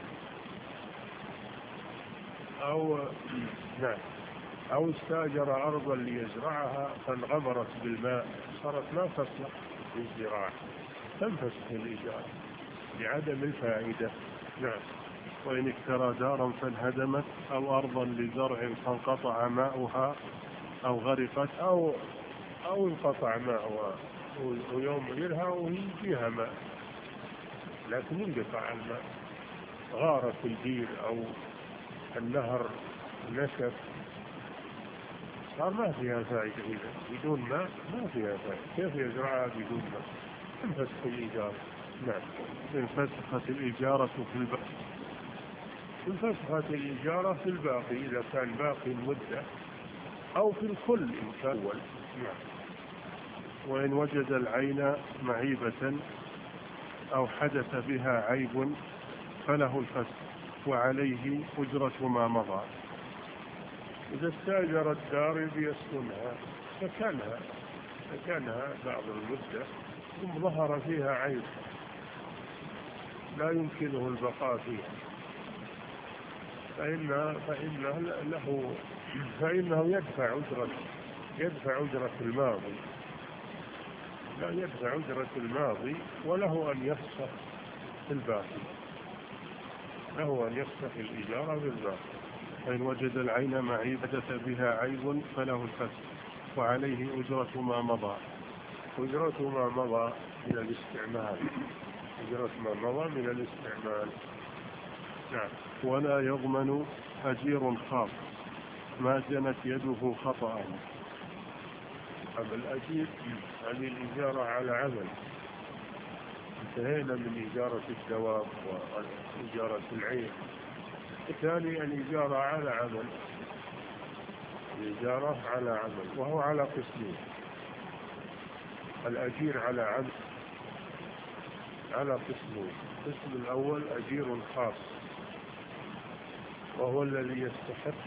أو استأجر أرضا ليزرعها فانغمرت بالماء صارت لا تصلح للزراعة تنفسخ الإجارة لعدم الفائدة. نعم. وإن اشترى دارا فانهدمت أو أرضا لزرع فانقطع ماؤها أو غرقت أو انقطع ماؤها ويوم غيرها وهي فيها ماء لكن انقطع الماء غارت البير أو النهر نشف، صار ما فيها فائدة. إذا بدون ماء ما فيها فائدة، كيف يزرعها بدون ماء؟ انفسخ الإيجار. نعم. انفسخت الإجارة في الباقي. انفسخت الإجارة في الباقي إذا كان باقي المدة، أو في الكل إن كان أول. نعم. وإن وجد العين معيبة أو حدث بها عيب فله الفسخ وعليه أجرة ما مضى. إذا استأجر الدار ليسكنها سكنها بعض المدة ثم ظهر فيها عيب لا يمكنه البقاء فيها، فإنه يدفع أجرة الماضي، لا يدفع أجرة الماضي، وله أن يفسخ الباقي، له أن يفسخ الإجارة بالباقي. فإن وجد العين معيبة بها عيب فله الفسخ وعليه أجرة ما مضى. أجرة ما مضى من الاستعمال. أجرة ما مضى من الاستعمال. نعم. ولا يضمن أجير خاص ما جنت يده خطأ. أما الأجير هذه الإجارة على عمل، انتهينا من إجارة الدواب وإجارة العين. الثاني الإجارة على عمل، الإجارة على عمل، وهو على قسمين. الأجير على قسمين. القسم الأول أجير خاص، وهو الذي يستحق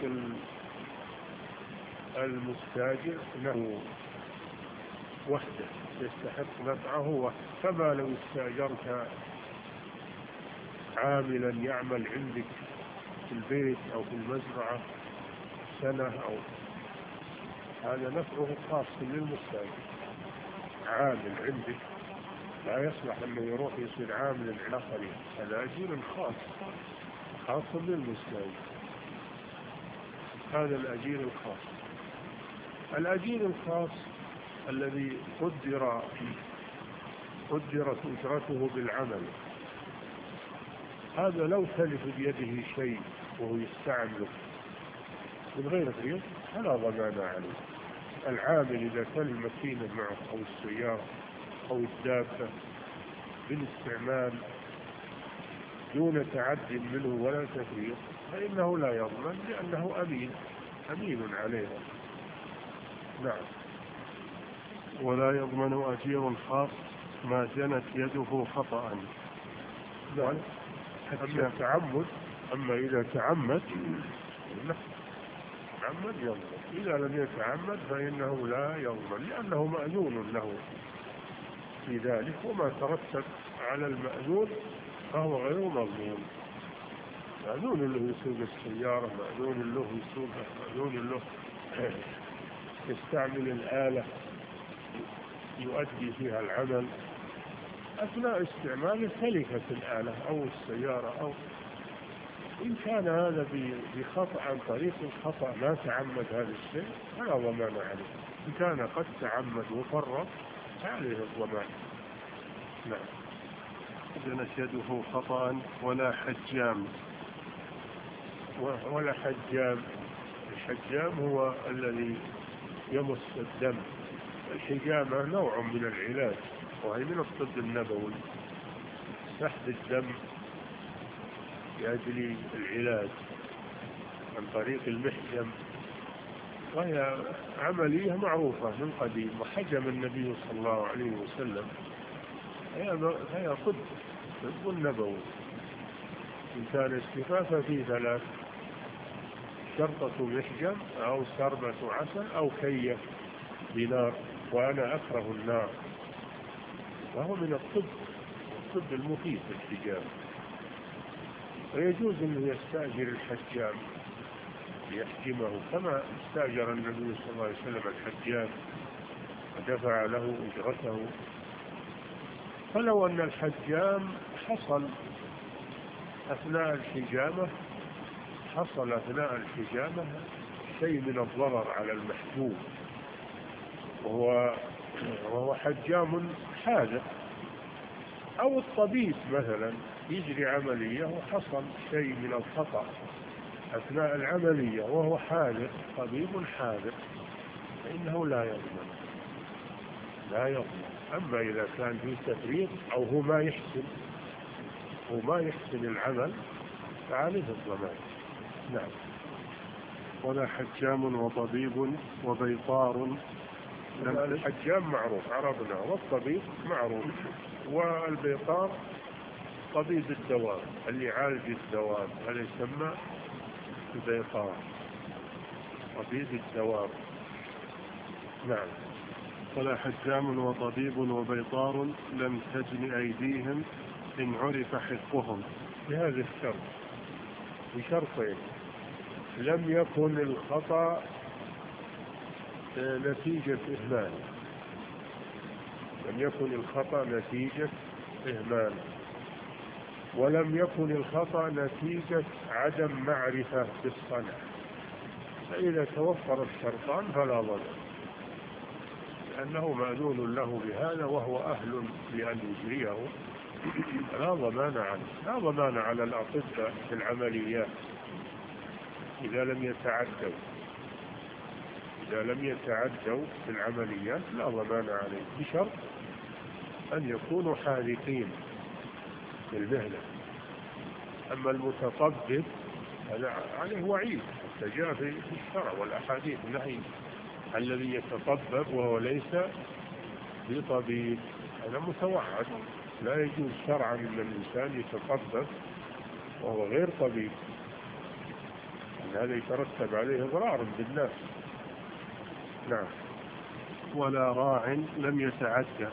المستاجر له وحده، يستحق نفعه وحده. كما لو استأجرت عاملا يعمل عندك في البيت أو في المزرعة سنة، أو هذا نفعه خاص للمستاجر. عامل عندك لا يصلح أنه يروح يصير عامل الآخرين، هذا أجير خاص للمستاجر. هذا الأجير الخاص. الأجير الخاص الذي قدرت أجرته بالعمل، هذا لو تلف بيده شيء وهو يستعمله من غير قيد فلا ضمان عليه. العامل إذا كان الماكينة معه أو السيارة أو الدابة بالاستعمال دون تعد منه ولا تفريط فإنه لا يضمن، لأنه أمين عليها. نعم. ولا يضمن أجير خاص ما جنت يده خطأ. نعم. أما إذا تعمد يضمن. إذا لم يتعمد فإنه لا يضمن، لأنه مأذون له في ذلك، وما ترتب على المأذون فهو غير مضمون. مأذون له يسوق السيارة، مأذون له يسوقها، مأذون له يستعمل الآلة يؤدي فيها العمل. أثناء استعمال تلفت الآلة أو السيارة، أو إن كان هذا بخطأ عن طريق الخطأ ما تعمد هذا الشيء فلا ضمان عليه. إن كان قد تعمد وفرط فعليه الضمان. نعم. جنت يده خطأ ولا حجام. الحجام هو الذي يمص الدم. الحجامة نوع من العلاج، وهي من الطب النبوي، سحب الدم لأجل العلاج عن طريق المحجم، وهي عملية معروفة من قديم، وحجم النبي صلى الله عليه وسلم. هي طب النبوي. إن كان استفافة فيه 3: شرطة محجم أو سربة عسل أو كية بنار، وأنا أكره النار. وهو من الطب المفيد الحجام. ويجوز أنه يستأجر الحجام ليحجمه، كما استأجر النبي صلى الله عليه وسلم الحجام ودفع له أجرته. فلو أن الحجام حصل أثناء الحجامة شيء من الضرر على المحجوم، وهو حجام حاذق، أو الطبيب مثلا يجري عملية وحصل شيء من الخطأ أثناء العملية وهو حاذق، طبيب حاذق، فإنه لا يضمن. أما إذا كان في تفريط أو هو ما يحسن العمل فعليه الضمان. نعم. ولا حجام وطبيب وبيطار. الحجام معروف عرفنا، والطبيب معروف، والبيطار طبيب الدواب اللي يعالج الدواب، هذا يسمى البيطار، طبيب الدواب. نعم. ولا حجام وطبيب وبيطار لم تجن أيديهم إن عرف حقهم. بهذا الشرط، بشرطين: لم يكن الخطأ نتيجة إهمال، ولم يكن الخطأ نتيجة عدم معرفة بالصنع. فإذا توفر الشرطان فلا ضرر، لأنه مأذون له بهذا وهو أهل لأن يجريه، لا ضمان على الأطباء في العمليات إذا لم يتعدوا في العمليات، لا ضمان عليه، بشرط أن يكونوا حاذقين في المهنة. أما المتطبب هذا عليه وعيد، حتى جاء في الشرع والأحاديث النهي الذي يتطبب وهو ليس بطبيب، هذا متوعد، لا يجوز شرعا أن الإنسان يتطبب وهو غير طبيب، هذا يترتب عليه إضرار بالناس. نعم. ولا راع لم يتعدى.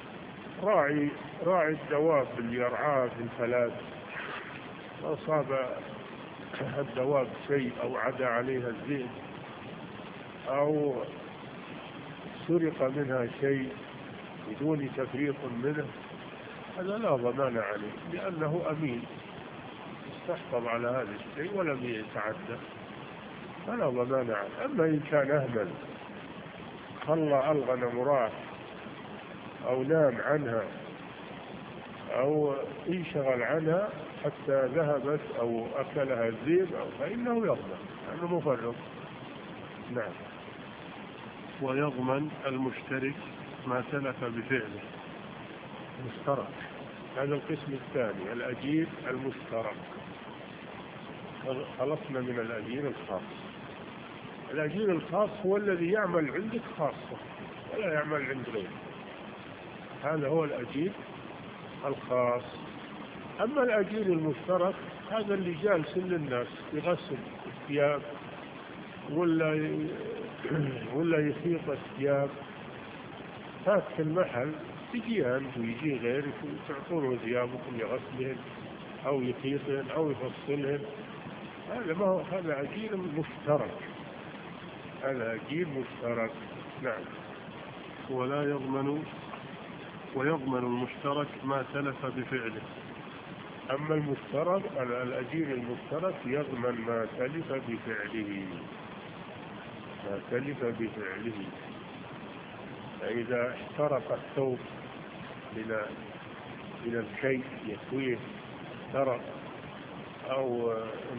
راعي الدواب اللي يرعاه في الفلاة وأصاب الدواب شيء أو عدا عليها الذئب أو سرق منها شيء بدون تفريط منه، هذا لا ضمان عليه، لأنه أمين استحفظ على هذا الشيء ولم يتعدى، فلا ضمان عليه. أما إن كان أهمل، خلى الغنم راح أو نام عنها أو انشغل عنها حتى ذهبت أو أكلها الذئب فإنه يضمن لأنه مفرط. نعم. ويضمن المشترك ما تلف بفعله. مشترك، هذا القسم الثاني، الأجير المشترك. خلصنا من الأجير الخاص. الأجير الخاص هو الذي يعمل عندك خاصة ولا يعمل عند غيره، هذا هو الأجير الخاص. أما الأجير المشترك هذا اللي جالس للناس يغسل الثياب ولا يخيط الثياب، فات في المحل تجي أنت ويجي غيرك وتعطونه ثيابكم يغسلهن أو يخيطهن أو يفصلهن، هذا أجير مشترك، هذا أجير مشترك. نعم. ويضمن المشترك ما تلف بفعله. أما المشترك الأجير المشترك يضمن ما تلف بفعله. فإذا احترق الثوب من الشيء يكويه احترق أو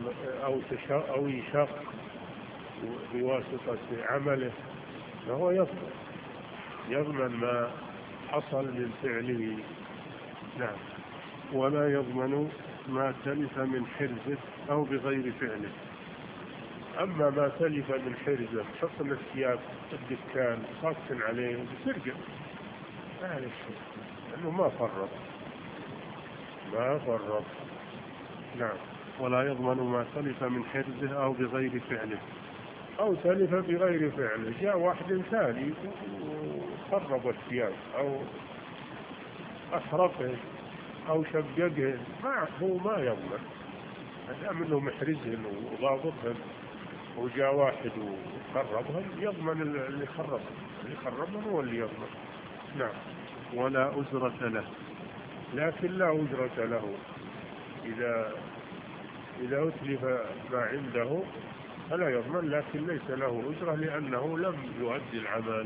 يشق بواسطة عمله، فهو يضمن ما حصل من فعله. نعم. ولا يضمن ما تلف من حرزه أو بغير فعله. أما ما تلف من حرزه، حطن الثياب الدكان خاص عليه بسرقة، هذا الشيء لأنه ما فرط. نعم. ولا يضمن ما تلف من حرزه أو بغير فعله. أو تلف بغير فعله، جاء واحد ثاني وخرب الثياب أو أحرقه أو شققه، هو ما يضمن، دام انه محرزهم وضابطهم وجاء واحد وخربهم، يضمن اللي خربهم هو اللي يضمن. نعم. ولا أجرة له. لكن لا أجرة له إذا أتلف ما عنده فلا يضمن، لكن ليس له أجرة لأنه لم يؤدي العمل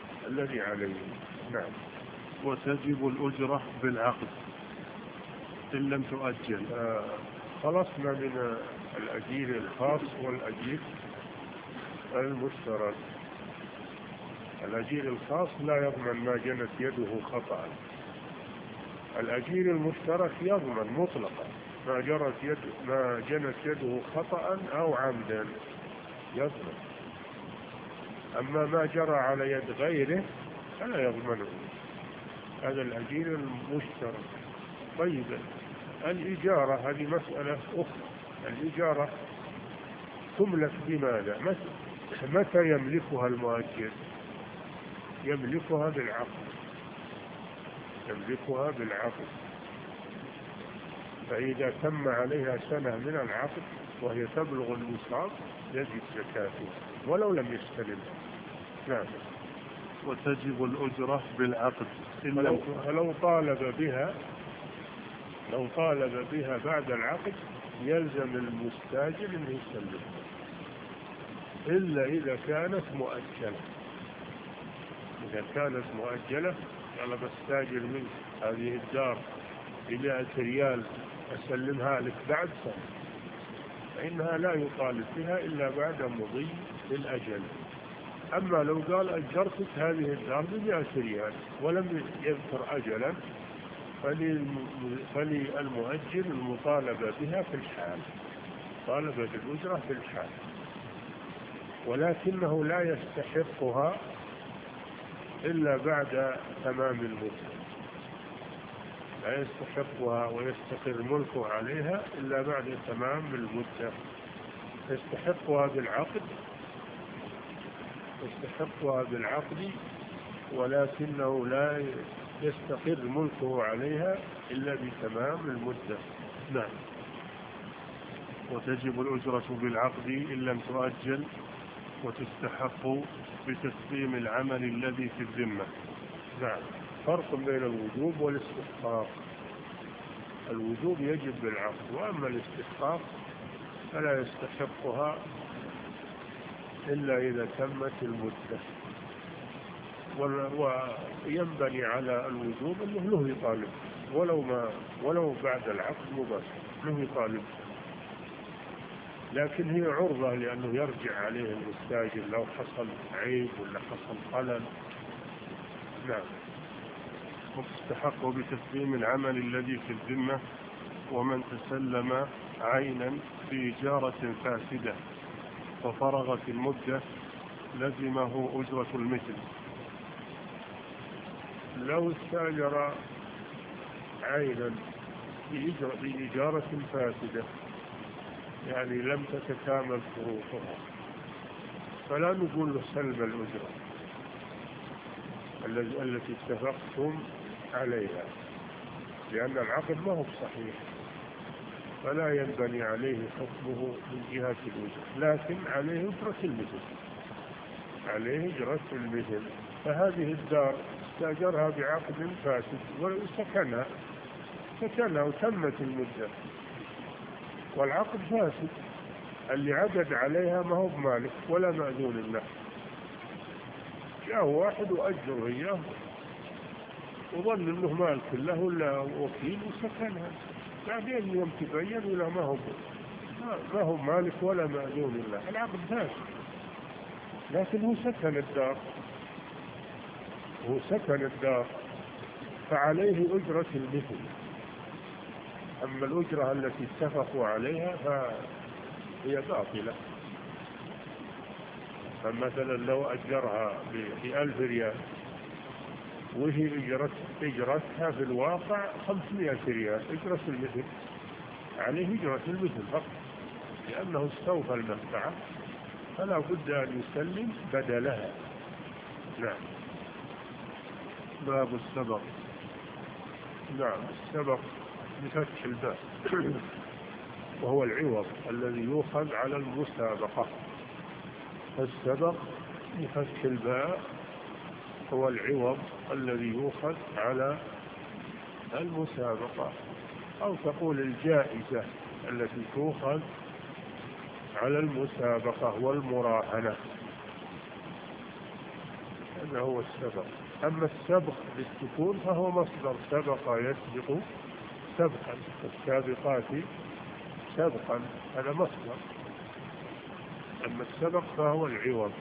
الذي عليه. نعم. وتجب الأجرة بالعقد. إن لم تؤجل. خلصنا من الأجير الخاص والأجير المشترك. الأجير الخاص لا يضمن ما جنت يده خطأ. الأجير المشترك يضمن مطلقا ما جنت يده خطأ أو عمدا يضمن. أما ما جرى على يد غيره فلا يضمنه. هذا الأجير المشترك. طيب الإجارة هذه مسألة أخرى. الإجارة تملك بماذا؟ متى يملكها المؤجر؟ يملكها بالعقد. فإذا تم عليها سنة من العقد وهي تبلغ النصاب يجب زكاتها ولو لم يستلمها. نعم. وتجب الأجرة بالعقد. فلو طالب بها بعد العقد يلزم المستاجر أن يسلمها إلا إذا كانت مؤجلة. إذا كانت مؤجلة طلب التاجر منك هذه الدار ب100 ريال أسلمها لك بعد سنة، فإنها لا يطالب بها إلا بعد مضي الأجل. أما لو قال أجرتك هذه الدار ب100 ريال ولم يذكر أجلا فللمؤجر المطالبة بها في الحال، طالبة الأجرة في الحال، ولكنه لا يستحقها إلا بعد تمام المدة. لا يستحقها ويستقر ملكه عليها إلا بعد تمام المدة. يستحقها بالعقد ولكنه لا يستقر ملكه عليها إلا بتمام المدة. نعم. وتجب الأجرة بالعقد إن لم تؤجل، وتستحق بتسليم العمل الذي في الذمة. نعم. فرق بين الوجوب والاستحقاق. الوجوب يجب بالعقد، وأما الاستحقاق فلا يستحقها إلا إذا تمت المدة. وينبني على الوجوب أنه له يطالب ولو بعد العقد مباشرة له يطالب، لكن هي عرضة لأنه يرجع عليه المستاجر لو حصل عيب ولا حصل خلل. نعم. وتستحق بتسليم العمل الذي في الذمة. ومن تسلم عينا بإجارة فاسدة وفرغت المدة لزمه أجرة المثل. لو استأجر عينا بإجارة فاسدة يعني لم تتكامل شروطها فلا نقول له سلب الأجرة التي اتفقتم عليها، لأن العقد ما هو صحيح، فلا ينبني عليه حكمه من جهة الأجرة، لكن عليه أجرة المثل. فهذه الدار استأجرها بعقد فاسد وسكنها وتمت المدة والعقد فاسد، اللي عقد عليها ما هو بمالك ولا مأذون له، جاء واحد وأجره إياه وظن أنه مالك له ولا وكيل وسكنها، بعدين يوم تبين ولا ما هو مالك ولا مأذون له، العقد فاسد، لكن هو سكن الدار فعليه أجرة المثل. أما الأجرة التي اتفقوا عليها فهي باطلة. فمثلا لو أجرها ب1000 ريال وهي إجرتها في الواقع 500 ريال، إجرة المثل عليه إجرة المثل فقط، لأنه استوفى المنفعة فلا بد أن يسلم بدلها. نعم. باب السبق. نعم. السبق بفتح الباء وهو العوض الذي يؤخذ على المسابقة. السبق بفتح الباء هو العوض الذي يؤخذ على المسابقة، أو تقول الجائزة التي تؤخذ على المسابقة والمراهنة، هذا هو السبق. أما السبق بالسكون فهو مصدر سبق يسبق سبقا، السابقات سبقا هذا مصدر، أما السبق فهو العوض.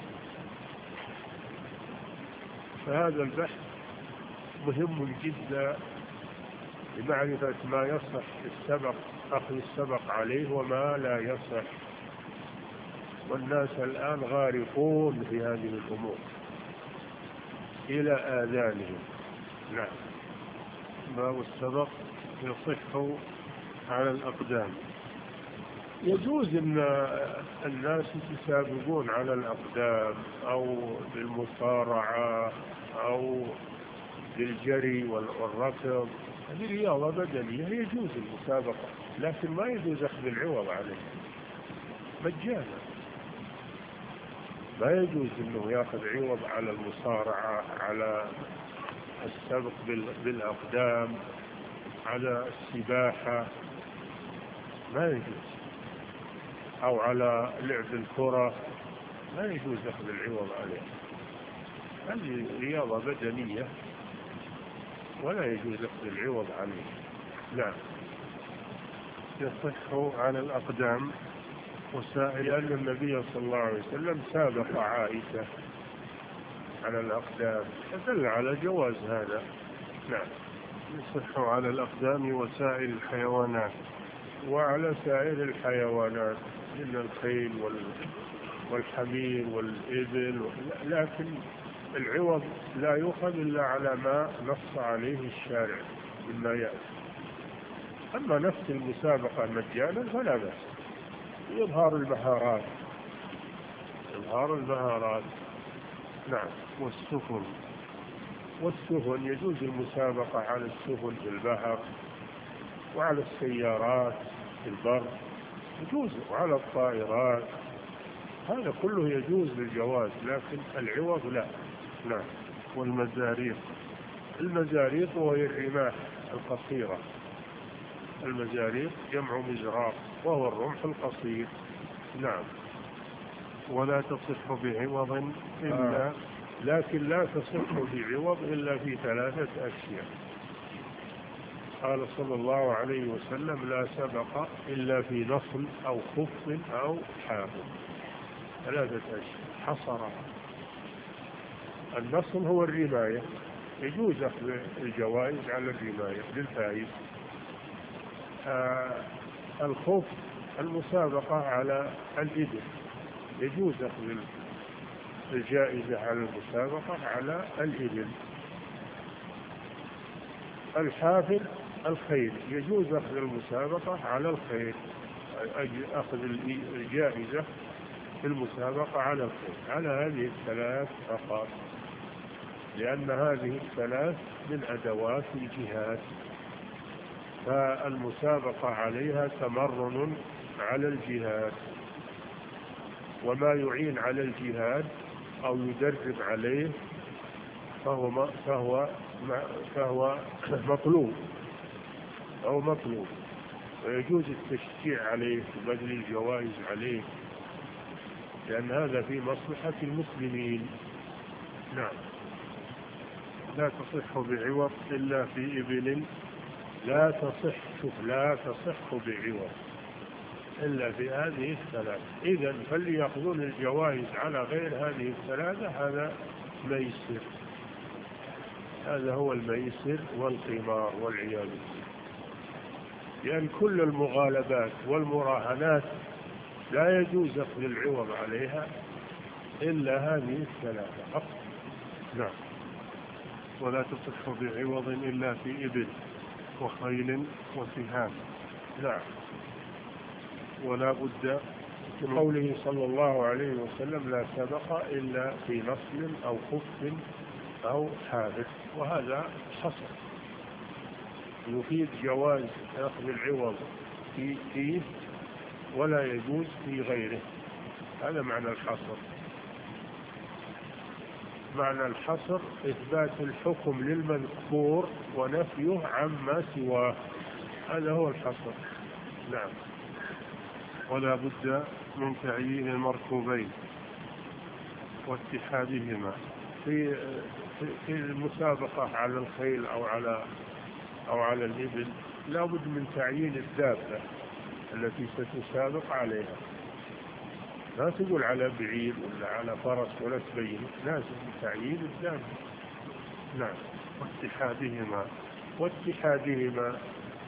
فهذا البحث مهم جدا لمعرفة ما يصح السبق، أخذ السبق عليه وما لا يصح. والناس الآن غارقون في هذه الأمور إلى آذانهم. نعم. باب السبق يصح على الأقدام. يجوز أن الناس يتسابقون على الأقدام أو بالمصارعة أو بالجري والركض، هذه رياضة بدنية يجوز المسابقة، لكن ما يجوز أخذ العوض عليه مجانا. ما يجوز أنه يأخذ عوض على المصارعة، على السبق بالأقدام، على السباحة، ما يجوز، أو على لعب الكرة، ما يجوز أخذ العوض عليه. هذه رياضة بدنية ولا يجوز أخذ العوض عليه. نعم. يصح على الأقدام وسائل، لأن النبي صلى الله عليه وسلم سابق عائشة على الأقدام، فدل على جواز هذا. نعم. يصح على الأقدام وسائل الحيوانات، وعلى سائر الحيوانات من الخيل والحمير والإبل، لكن العوض لا يؤخذ إلا على ما نص عليه الشارع مما يأتي. أما نفس المسابقة مجانا فلا بأس، يظهر المهارات، إظهار المهارات. نعم. والسفن يجوز المسابقة على السفن في البحر، وعلى السيارات في البر يجوز، وعلى الطائرات، هذا كله يجوز للجواز، لكن العوض لا. نعم. المزاريق وهي الرماح القصيرة. المزاريق جمع مزراق وهو الرمح القصير. نعم. ولا تصح بعوض إلا لكن لا تصح بعوض إلا في 3 أشياء. قال صلى الله عليه وسلم: لا سبق إلا في نصل أو خف أو حافظ. 3 أشياء حصرها. النصل هو الرماية، يجوز أخذ الجوائز على الرماية للفائز. الخف المسابقة على الإبل، يجوز أخذ الجائزة على المسابقة على الإبل. الحافل الخيل، يجوز أخذ المسابقة على الخيل، أخذ الجائزة في المسابقة على الخيل، على هذه 3 فقط، لأن هذه 3 من أدوات الجهاد، فالمسابقة عليها تمرن على الجهاد، وما يعين على الجهاد أو يدرب عليه فهو مطلوب أو مطلوب، ويجوز التشجيع عليه وبذل الجوائز عليه، لأن هذا في مصلحة المسلمين. نعم. لا تصح بعوض إلا في إبل. لا تصح بعوض إلا في هذه 3. إذن فليأخذون الجوائز على غير هذه 3، هذا ميسر، هذا هو الميسر والقمار والعياذ بالله. لأن كل المغالبات والمراهنات لا يجوز أخذ العوض عليها إلا هذه 3 فقط. نعم. ولا تصح بعوض إلا في إبل وخيل وسهام. نعم. ولا بد بقوله صلى الله عليه وسلم: لا سبق إلا في نصل أو خف أو حافظ، وهذا حصر يفيد جواز أخذ العوض فيه ولا يجوز في غيره. هذا معنى الحصر. معنى الحصر إثبات الحكم للمذكور ونفيه عما سواه، هذا هو الحصر. نعم. ولا بد من تعيين المركوبين واتحادهما في المسابقة على الخيل أو على أو على الإبل لا بد من تعيين الدابة التي ستسابق عليها. لا تقول على بعير ولا على فرس ولا تبين، لازم تعيين الدابة. نعم. واتحادهما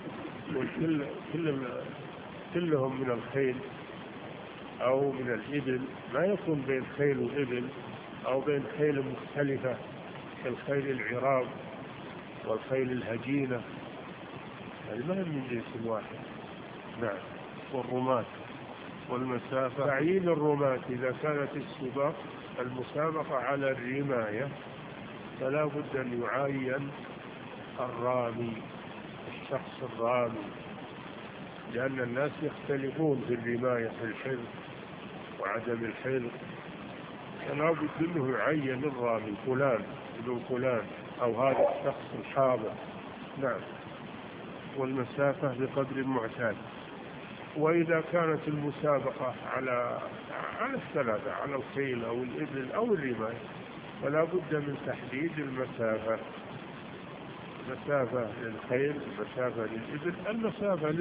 كلهم من الخيل أو من الإبل، ما يكون بين خيل وإبل أو بين خيل مختلفة كالخيل العراب والخيل الهجينة، ما هم من جنس واحد. نعم. والرماة والمسافة. تعيين الرماة إذا كانت المسابقة على الرماية فلا بد أن يعين الرامي، الشخص الرامي، لأن الناس يختلفون في الرماية، في الحلق وعدم الحلق، فلا بد أنه يعين الرامي فلان ابن فلان أو هذا الشخص الحاضر. نعم. والمسافة بقدر المعتاد. وإذا كانت المسابقة على الثلاثة، على الخيل أو الإبل أو الرماية، فلا بد من تحديد المسافة، مسافة للخيل، مسافة للإبل، المسافة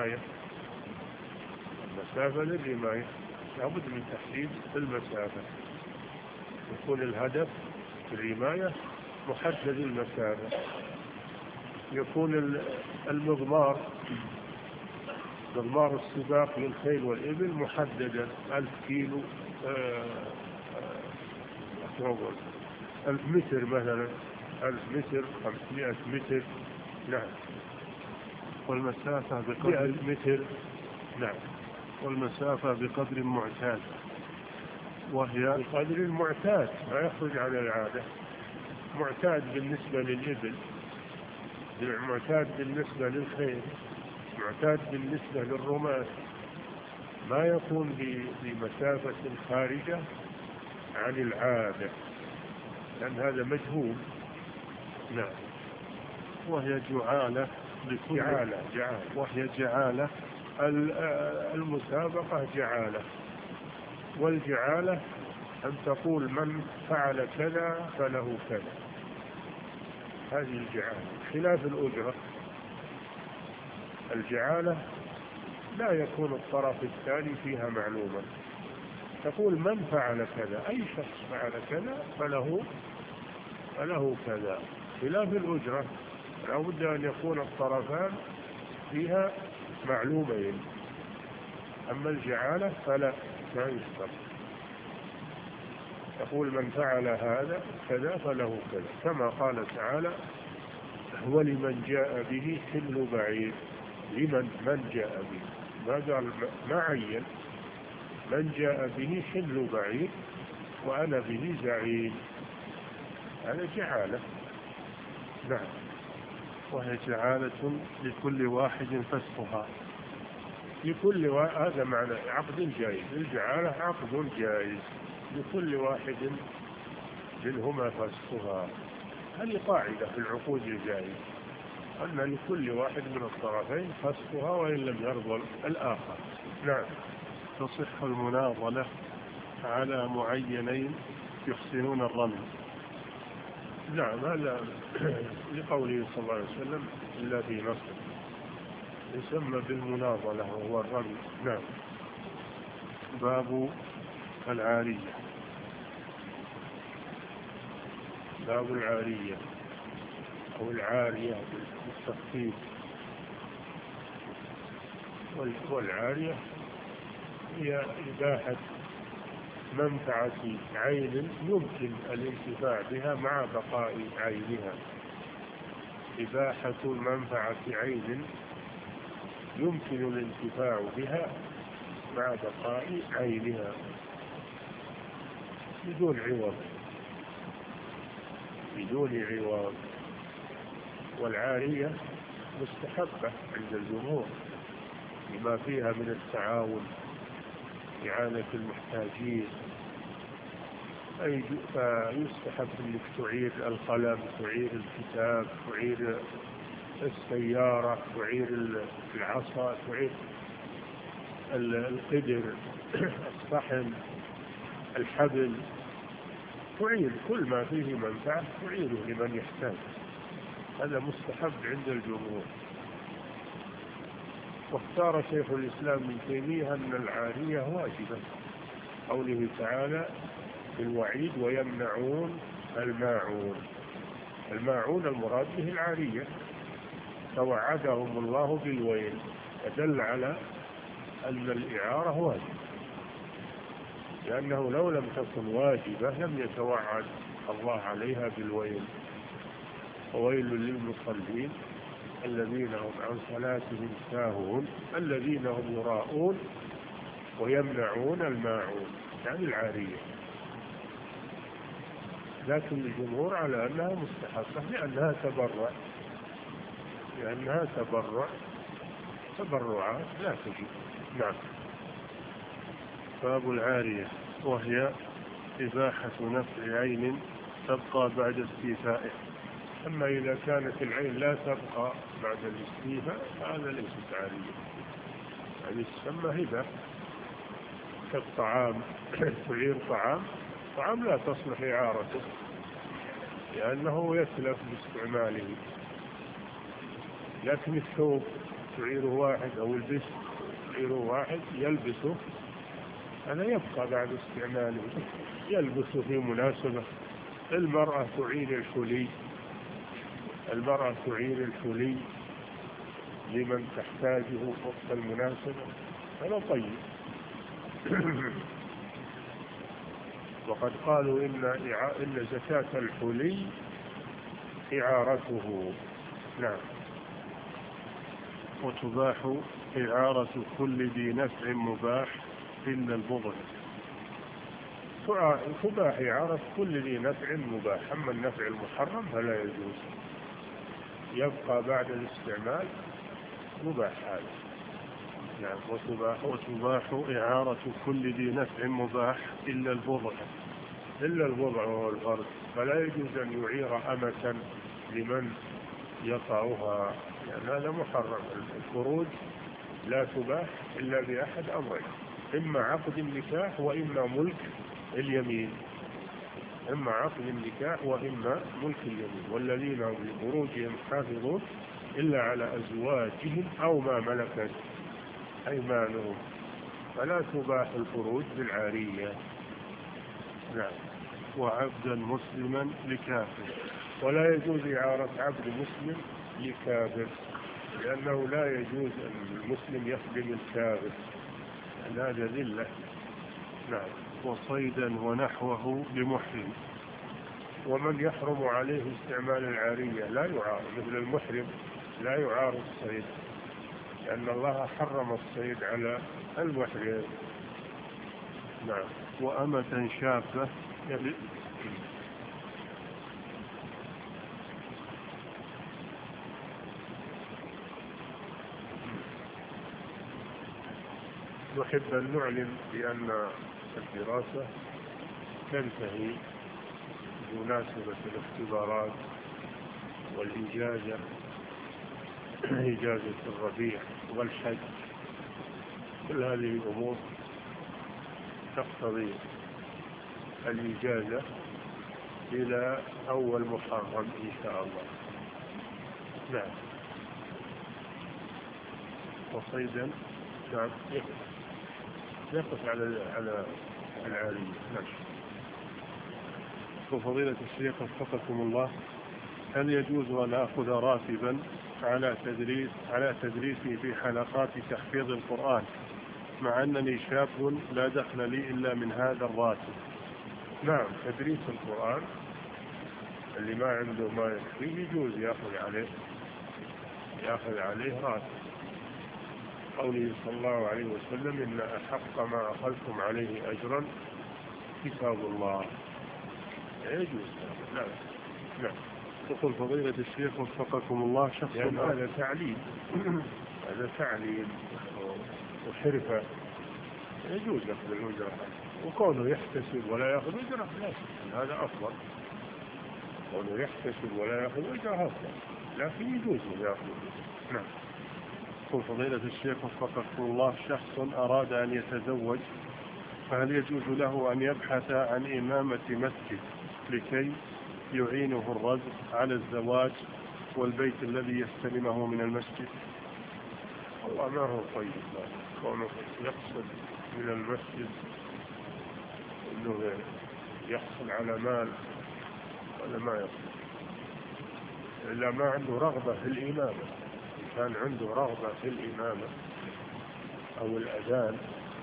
للرماية لا بد من تحديد المسافة، يكون الهدف في الرماية محدد المسافة، يكون المضمار السباق للخيل والإبل محددا 1000 كيلو، 1000 متر مثلا، 1000 متر، 500 متر. نعم. والمسافة بقدر متر. نعم. والمسافة بقدر معتاد، وهي بقدر المعتاد، ما يخرج عن العادة. معتاد بالنسبة للإبل، معتاد بالنسبة للخيل، معتاد بالنسبة للرماة، ما يكون بمسافة خارجة عن العادة، لأن هذا مجهول. نعم. وهي جعالة وهي جعالة. المسابقة جعالة، والجعالة أن تقول من فعل كذا فله كذا، هذه الجعالة، خلاف الأجرة. الجعالة لا يكون الطرف الثاني فيها معلوما، تقول من فعل كذا، أي شخص فعل كذا فله كذا، خلاف الأجرة لا بد أن يكون الطرفان فيها معلومين. أما الجعالة فلا، ما يشترط، تقول من فعل هذا كذا فله كذا، كما قال تعالى ولمن جاء به حمل بعير. من جاء به، ما قال، ما عين، من جاء به حمل بعير وأنا به زعيم، هذا جعالة. نعم. وهي جعالة لكل واحد فسخها. هذا معنى عقد جائز، الجعالة عقد جائز لكل واحد منهما فسخها. هذه قاعدة في العقود الجائزة، أن لكل واحد من الطرفين فسخها وإن لم يرضى الآخر. نعم. تصح المناضلة على معينين يحسنون الرمي. نعم، هذا لقوله صلى الله عليه وسلم إلا في نصر، يسمى بالمناضلة وهو الرمي. نعم. باب العارية. باب العارية أو العارية بالتخفيف. والعارية هي إباحة منفعة عين يمكن الانتفاع بها مع بقاء عينها. إباحة منفعة عين يمكن الانتفاع بها مع بقاء عينها بدون عوض. والعارية مستحبة عند الجمهور لما فيها من التعاون، إعانة المحتاجين، فيستحب أنك تعير القلم، تعير الكتاب، تعير السيارة، تعير العصا، تعير القدر، الصحن، الحبل، تعير كل ما فيه منفعة تعيره لمن يحتاج. هذا مستحب عند الجمهور. واختار شيخ الإسلام ابن تيمية أن العارية واجبة، قوله تعالى في الوعيد ويمنعون الماعون. الماعون المراد به العارية، توعدهم الله بالويل، فدل على أن الإعارة واجبة، لأنه لو لم تكن واجبة لم يتوعد الله عليها بالويل. وويل للمصلين الذين هم عن صلاتهم ساهون الذين هم يراءون ويمنعون الماعون، يعني العارية. لكن الجمهور على أنها مستحبة لأنها تبرعات لا تجب. نعم. باب العارية، وهي إباحة نفع عين تبقى بعد استيفائه. أما إذا كانت العين لا تبقى بعد الاستيفاء فهذا ليست عارية، يعني تسمى هبة. كالطعام، تعير طعام لا تصلح إعارته لأنه يتلف باستعماله، لكن الثوب تعيره واحد أو البس تعيره واحد يلبسه، هذا يبقى بعد استعماله، يلبسه في مناسبة. المرأة تعير الحلي لمن تحتاجه وقت المناسبة، هذا طيب. وقد قالوا إن زكاة الحلي إعارته. نعم. وتباح إعارة كل ذي نفع مباح إلا البضع. تباح إعارة كل ذي نفع مباح، أما النفع المحرم فلا يجوز، يبقى بعد الاستعمال مباح هذا. نعم. وتباح إعارة كل ذي نفع مباح إلا البضع وهو الفرد، فلا يجوز أن يعير أمة لمن يطأها، لأن هذا محرم. الفروج لا تباح إلا بأحد أمرين، إما عقد النكاح وإما ملك اليمين. والذين هم لفروجهم حافظون إلا على أزواجهم أو ما ملكت أيمانهم، فلا تباح الفروج بالعارية. نعم. وعبدا مسلما لكافر، ولا يجوز إعارة عبد مسلم لكافر، لأنه لا يجوز أن المسلم يخدم الكافر، أن هذا ذلة. نعم. وصيدا ونحوه لمحرم. ومن يحرم عليه استعمال العارية لا يعار، مثل المحرم لا يعار الصيد، لأن الله حرم الصيد على المحرم. نعم. وأمة شابة نحب أن نعلم بأن الدراسة تنتهي بمناسبة الاختبارات والإجازة، إجازة الربيع والحج، كل هذه الأمور تقتضي الإجازة إلى أول محرم إن شاء الله. نعم. وصيدا. نعم. يقف على العالية. نعم. وفضيلة الشيخ وفقكم الله، هل يجوز أن آخذ راتبا على تدريسي في حلقات تحفيظ القرآن مع أنني شاب لا دخل لي إلا من هذا الراتب؟ نعم. تدريس القرآن اللي ما عنده ما يكفيه يجوز يأخذ عليه راتب، قوله صلى الله عليه وسلم إن أحق ما أخذتم عليه أجرا كتاب الله، يجوز. نعم. نعم. يقول فضيلة الشيخ وفقكم الله، شخص يعني هذا تعليم وحرفة، يجوز يأخذ الأجرة، وكونه يحتسب ولا يأخذ أجرة هذا أفضل، كونه يحتسب ولا يأخذ أجرة أفضل، لكن يجوز يأخذ. نعم. يقول فضيلة الشيخ وفقكم الله، شخص أراد أن يتزوج، فهل يجوز له أن يبحث عن إمامة مسجد لكي يعينه الرجل على الزواج والبيت الذي يستلمه من المسجد؟ والله ما هو طيب كونه يقصد من المسجد انه يحصل على مال، ولا ما يقصد إلا ما عنده رغبة في الإمامة. كان عنده رغبة في الإمامة أو الأذان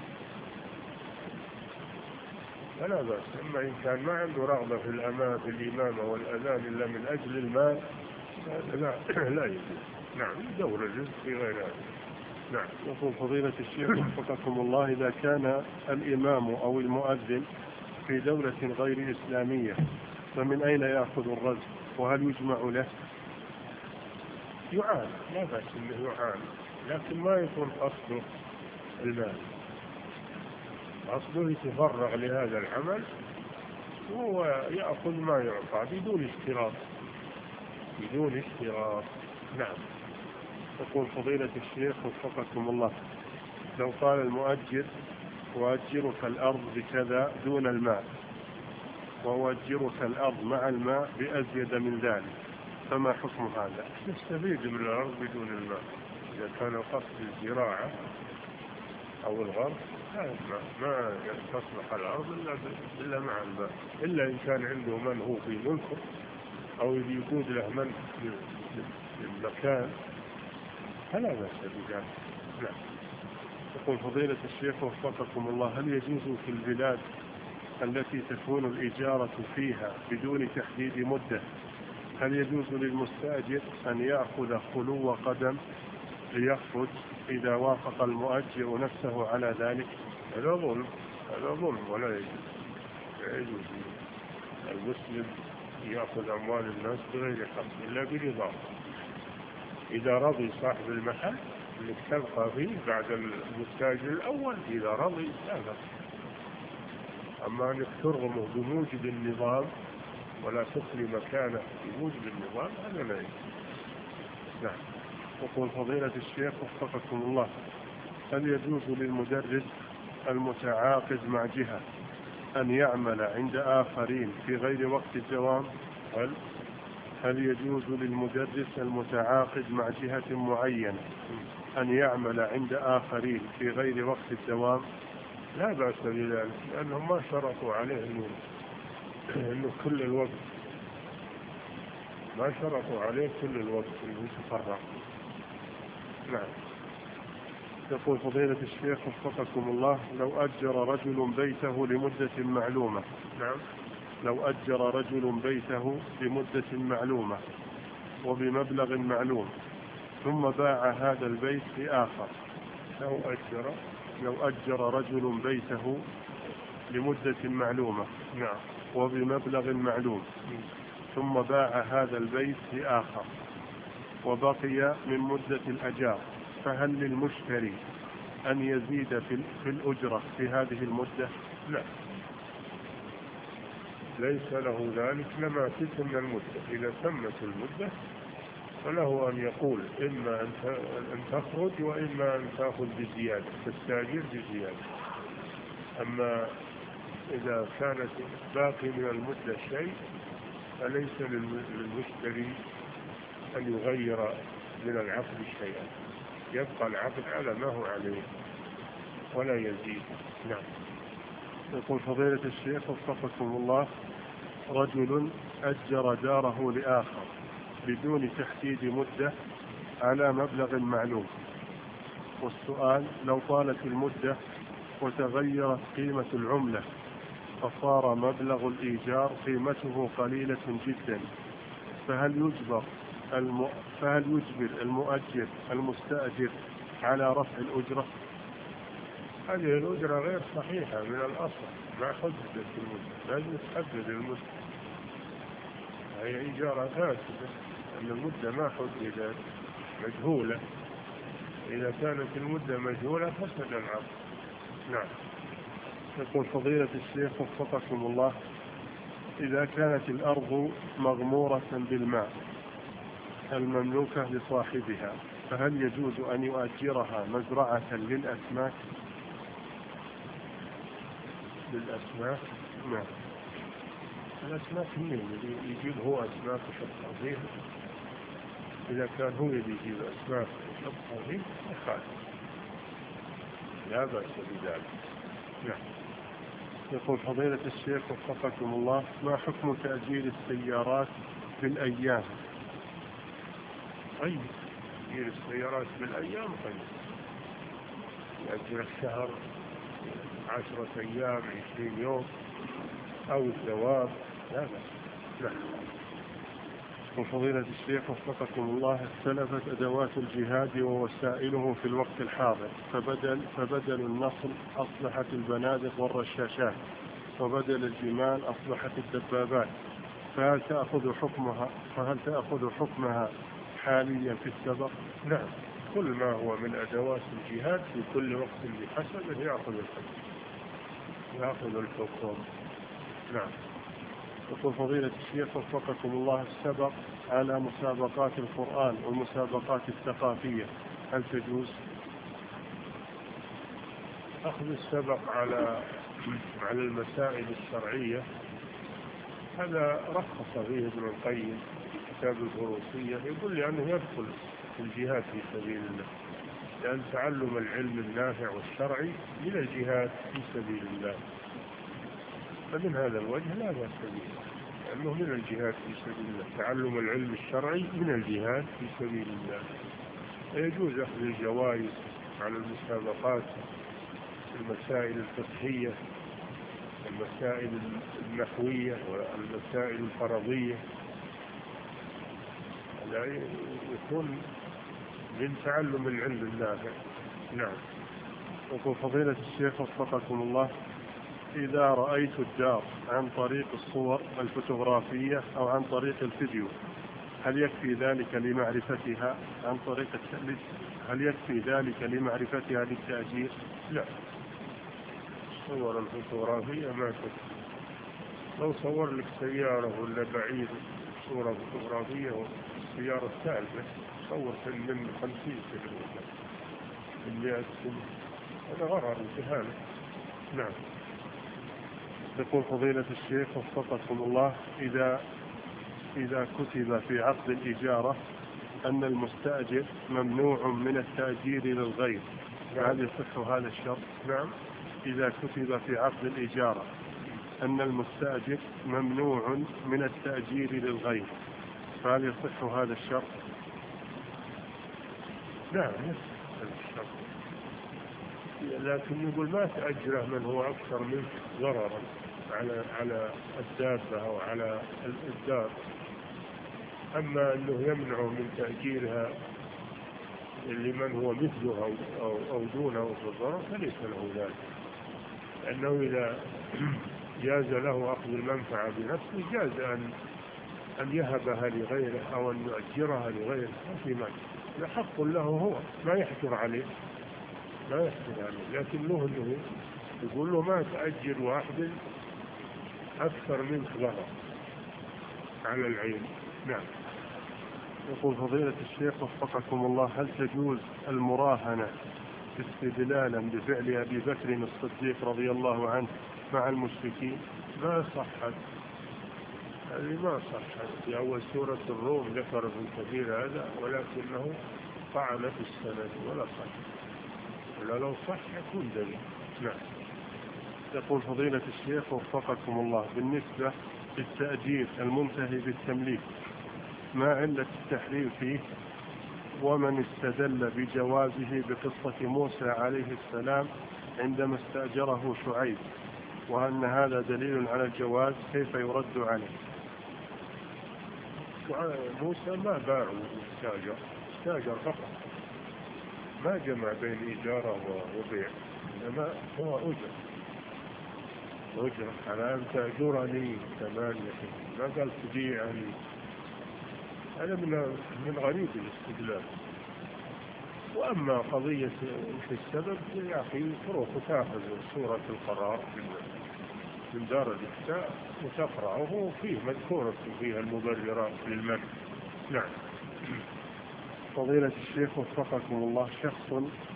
فلا بأس. أما إن كان ما عنده رغبة في الإمامة والأذان إلا من أجل المال لا يجوز. نعم، يدور الرزق في غير هذا. نعم. يقول فضيلة الشيخ وفقكم الله: إذا كان الإمام أو المؤذن في دولة غير إسلامية فمن أين يأخذ الرزق؟ وهل يجمع له؟ يعان، لا بأس أنه يعان، لكن ما يكون قصده المال، قصده يتفرغ لهذا العمل وهو يأخذ ما يعطى بدون اشتراط. نعم. يقول فضيلة الشيخ وفقكم الله: لو قال المؤجر: وأجرك الأرض بكذا دون الماء، وأجرك الأرض مع الماء بأزيد من ذلك، فما حكم هذا؟ يستفيد من الأرض بدون الماء. إذا كان القصد الزراعة أو الغرس ما تصلح الأرض إلا مع الماء، إلا إن كان عنده من هو في ملكه أو يجود له من للمكان فلا بأس بذلك. نعم. يقول فضيلة الشيخ وفقكم الله: هل يجوز في البلاد التي تكون الإجارة فيها بدون تحديد مدة، هل يجوز للمستأجر أن يأخذ خلو قدم ليخرج إذا وافق المؤجر نفسه على ذلك؟ هذا ظلم ولا يجوز المسلم يأخذ أموال الناس بغير حق إلا برضاه. إذا رضي صاحب المحل انك تبقى فيه بعد المستاجر الأول، إذا رضي لا بأس. أما أنك ترغمه بموجب النظام ولا تخلي مكانه بموجب النظام هذا لا يجوز. نعم. يقول فضيلة الشيخ وفقكم الله: هل يجوز للمدرس المتعاقد مع جهة أن يعمل عند آخرين في غير وقت الدوام؟ هل يجوز للمدرس المتعاقد مع جهة معينة أن يعمل عند آخرين في غير وقت الدوام؟ لا بأس بذلك، لأنهم ما شرطوا عليه إنه كل الوقت، ما شرطوا عليه كل الوقت إنه يتفرغ. نعم. يقول فضيلة الشيخ وفقكم الله: لو أجر رجل بيته لمدة معلومة. نعم. لو أجر رجل بيته لمدة معلومة وبمبلغ معلوم، ثم باع هذا البيت لآخر. لو أجر رجل بيته لمدة معلومة، نعم، وبمبلغ معلوم، ثم باع هذا البيت لآخر وبقي من مدة الأجار، فهل للمشتري أن يزيد في الأجرة في هذه المدة؟ لا، ليس له ذلك لما تتم المدة. إذا تمت المدة فله أن يقول إما أن تخرج وإما أن تأخذ بزيادة، تستأجر بزيادة. أما إذا كانت باقي من المدة شيء فليس للمشتري أن يغير من العقد شيئا، يبقى العقد على ما هو عليه ولا يزيد. نعم. يقول فضيلة الشيخ وفقكم الله: رجل أجر داره لآخر بدون تحديد مدة على مبلغ معلوم، والسؤال: لو طالت المدة وتغيرت قيمة العملة فصار مبلغ الإيجار قيمته قليلة جدا، فهل يجبر المؤجر المستأجر على رفع الأجرة؟ هذه الأجرة غير صحيحة من الأصل، ما حددت المدة، لازم تحدد المدة. هي إجارة فاسدة أن المدة ما حددت، مجهولة. إذا كانت المدة مجهولة فسد العقد. نعم. يقول فضيلة الشيخ وفقكم الله: إذا كانت الأرض مغمورة بالماء المملوكة لصاحبها، فهل يجوز أن يؤجرها مزرعة للأسماك؟ نعم. الأسماك مين يجيب هو أسماك وشطر فيها؟ إذا كان هو يجيب أسماك ويحطها فيه يخالف، لا بأس بذلك. نعم. يقول فضيلة الشيخ وفقكم الله، ما حكم تأجير السيارات بالأيام؟ طيب، تأجير السيارات بالأيام طيب، يأجر الشهر 10 أيام 20 يوم أو الدوام، لا بأس. نعم. وفضيلة الشيخ وفقكم الله، اختلفت أدوات الجهاد ووسائله في الوقت الحاضر، فبدل النصر أصبحت البنادق والرشاشات، وبدل الجمال أصبحت الدبابات، فهل تأخذ حكمها حاليا في السبق؟ نعم، كل ما هو من أدوات الجهاد في كل وقت بحسبه يأخذ الحكم. نعم. يقول فضيلة الشيخ وفقكم الله، السبق على مسابقات القرآن والمسابقات الثقافية هل تجوز؟ أخذ السبق على المسائل الشرعية هذا رخص فيه ابن القيم في كتاب الفروسية، يقول لأنه يدخل في الجهاد في سبيل الله، لأن تعلم العلم النافع والشرعي من الجهاد في سبيل الله، فمن هذا الوجه لا بأس به، لأنه من الجهاد في سبيل الله، تعلم العلم الشرعي من الجهاد في سبيل الله. ويجوز أخذ الجوائز على المسابقات، المسائل الفقهية، المسائل النحوية والمسائل الفرضية، لا يكون من تعلم العلم النافع. نعم. يقول فضيلة الشيخ وفقكم الله، إذا رأيت الدار عن طريق الصور الفوتوغرافية أو عن طريق الفيديو، هل يكفي ذلك لمعرفتها للتأجير؟ لا، الصور الفوتوغرافية ما تكفي. لو صور لك سيارة ولا بعيد صورة فوتوغرافية والسيارة الثالثة صور من 50 سنة من 100 سنة، هذا غرر وجهالة. نعم. يقول فضيلة الشيخ وفقكم الله، إذا كتب في عقد الإجارة أن المستأجر ممنوع من التأجير للغير، هل يصح هذا الشرط؟ نعم. إذا كتب في عقد الإجارة أن المستأجر ممنوع من التأجير للغير، فهل يصح هذا الشرط؟ نعم يصح هذا الشرط، لكن يقول ما تأجره من هو أكثر منك ضررا على الدابة أو على الدار. أما أنه يمنع من تأجيرها لمن هو مثله أو دونه في الضرر فليس له ذلك، لأنه إذا جاز له أخذ المنفعة بنفسه جاز أن يهبها لغيره أو أن يؤجرها لغيره، ما في مانع، حق له هو، ما يحجر عليه، لكن له أنه يقول له ما تأجر واحد أكثر منك ضرر على العين. نعم. يقول فضيلة الشيخ وفقكم الله، هل تجوز المراهنة استدلالا بفعل أبي بكر الصديق رضي الله عنه مع المشركين؟ ما صحت هذه، ما صحت. في أول سورة الروم ذكر ابن كثير هذا، ولكنه طعن في السند ولا صح، ولا لو صح يكون دليل. نعم. يقول فضيلة الشيخ وفقكم الله، بالنسبة للتأجير المنتهي بالتمليك ما علة التحريم فيه؟ ومن استدل بجوازه بقصة موسى عليه السلام عندما استأجره شعيب، وأن هذا دليل على الجواز، كيف يرد عليه؟ موسى ما باع استاجر فقط، ما جمع بين إجارة وبيع، إنما هو أجر على أن تأجرني 8، ما قال تبيعني. هذا من غريب الاستدلال. وأما قضية في السبب يا أخي تروح وتأخذ سورة القرار من دار الإفتاء وتقرأه، وهو فيه مذكورة فيها المبررات للمنع. نعم. فضيلة الشيخ وفقكم الله، شخص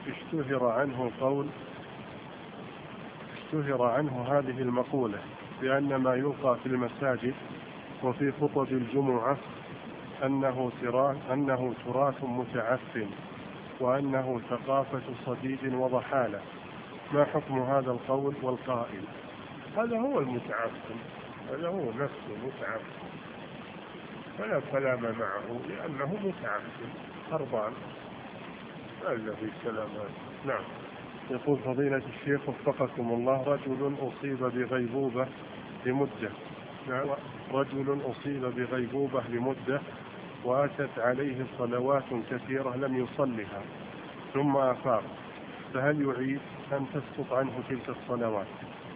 اشتهر عنه هذه المقولة بأن ما يلقى في المساجد وفي خطب الجمعة أنه تراث متعفن، وأنه ثقافة صديد وضحالة. ما حكم هذا القول والقائل؟ هذا هو المتعفن، هذا هو نفسه متعفن، فلا كلام معه لأنه متعفن خربان، ما الذي كلام هذا. نعم. يقول فضيلة الشيخ وفقكم الله: رجل أصيب بغيبوبة لمدة. نعم. رجل أصيب بغيبوبة لمدة، وأتت عليه صلوات كثيرة لم يصلها، ثم أفاق، فهل يعيد أم تسقط عنه تلك الصلوات؟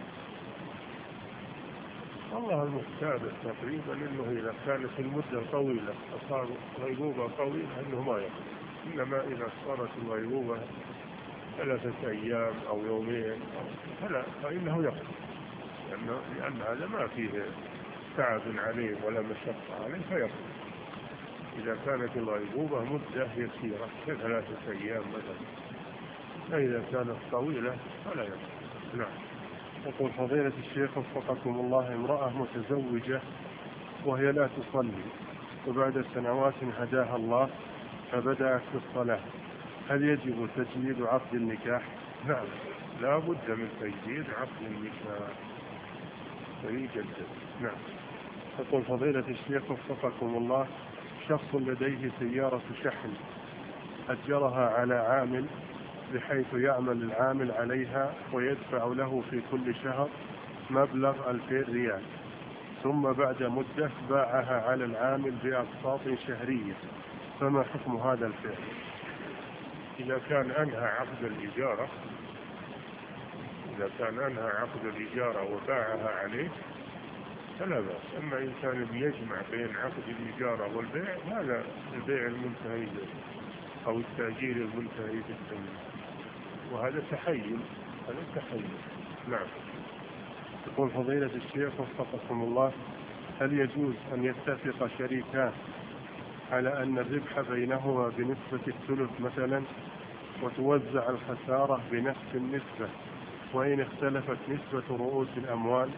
والله المختار تقريبا أنه إذا كانت المدة طويلة أصاب غيبوبة طويلة أنه ما يقضي، إنما إذا صارت الغيبوبة 3 أيام أو يومين فإنه يقضي، لأن هذا ما فيه تعب عليه ولا مشقة عليه فيقضي. إذا كانت الغيبوبة مدة يسيرة ك3 أيام مثلا، فإذا كانت طويلة فلا يقضي. نعم. يقول فضيلة الشيخ وفقكم الله: امرأة متزوجة وهي لا تصلي، وبعد سنوات هداها الله فبدأت في الصلاة، هل يجب تجديد عقد النكاح؟ نعم، لا بد من تجديد عقد النكاح فيجدد. نعم. يقول فضيلة الشيخ وفقكم الله: شخص لديه سيارة شحن أجرها على عامل بحيث يعمل العامل عليها ويدفع له في كل شهر مبلغ 2000 ريال، ثم بعد مدة باعها على العامل بأقساط شهرية، فما حكم هذا الفعل؟ إذا كان أنهى عقد الإجارة وباعها عليه فلا بأس. أما إن كان بيجمع بين عقد الإجارة والبيع، هذا البيع المنتهي أو التأجير المنتهي بالثمن، وهذا تحيل. نعم. يقول فضيلة الشيخ وفقكم الله: هل يجوز أن يتفق شريكان على أن الربح بينهما بنسبة 1/3 مثلا، وتوزع الخسارة بنفس النسبة وإن اختلفت نسبة رؤوس الأموال؟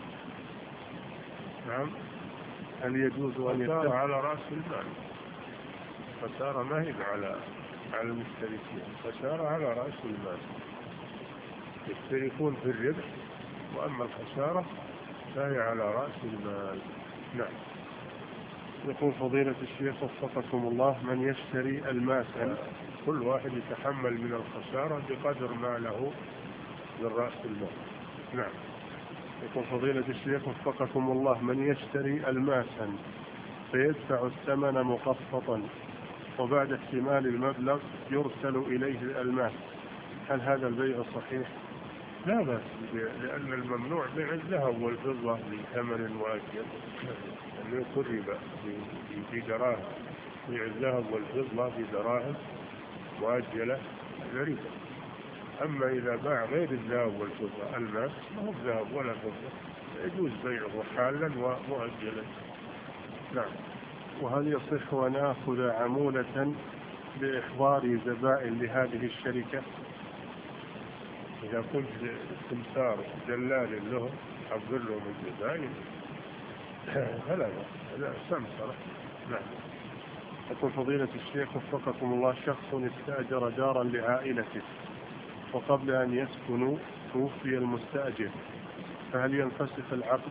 نعم. هل يجوز أن يتفق على رأس المال؟ خسارة ما هي على المشتركين، خسارة على رأس المال، يشتركون في الربح، وأما الخسارة فهي على رأس المال. نعم. يقول فضيلة الشيخ وفقكم الله: من يشتري الماسا، كل واحد يتحمل من الخسارة بقدر ما له من رأس المال. نعم. يقول فضيلة الشيخ وفقكم الله: من يشتري الماسا فيدفع الثمن مقسطا، وبعد اكتمال المبلغ يرسل إليه الألماس، هل هذا البيع صحيح؟ لا بأس، لأن الممنوع بيع الذهب والفضة بثمن مؤجل، أنه يكون ربا في دراهم، بيع الذهب والفضة بدراهم مؤجلة هذا ربا. أما إذا باع غير الذهب والفضة الماس، ما هو ذهب ولا فضة، يجوز بيعه حالا ومؤجلا. نعم. وهل يصح أن آخذ عمولة بإحضار زبائن لهذه الشركة؟ إذا كنت سمسار دلال لهم حضر لهم الزبائن فلا، هذا سمسرة. نعم. يقول فضيلة الشيخ وفقكم الله: شخص استأجر دارا لعائلته، وقبل أن يسكنوا توفي المستأجر، فهل ينفسخ العقد؟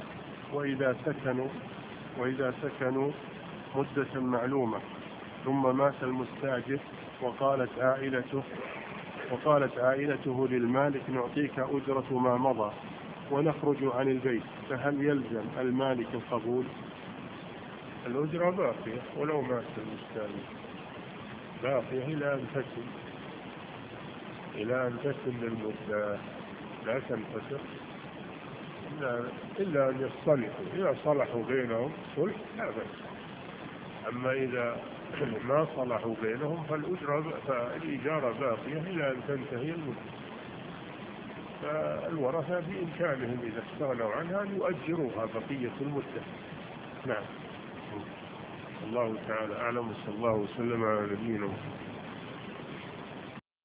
وإذا سكنوا مدة معلومة ثم مات المستأجر وقالت عائلته للمالك: نعطيك أجرة ما مضى ونخرج عن البيت، فهل يلزم المالك القبول؟ الأجرة باقية ولو مات المستأجر، باقية إلى أن تتم المدة، لا تنفسخ إلا أن يصطلحوا. إذا صلحوا بينهم صلح لا بأس، أما إذا ما صلحوا بينهم فالإجارة باقية إلى أن تنتهي المدة. فالورثة بإمكانهم إذا استغنوا عنها أن يؤجروها بقية المدة. نعم. الله تعالى أعلم، صلى الله وسلم على نبينا محمد.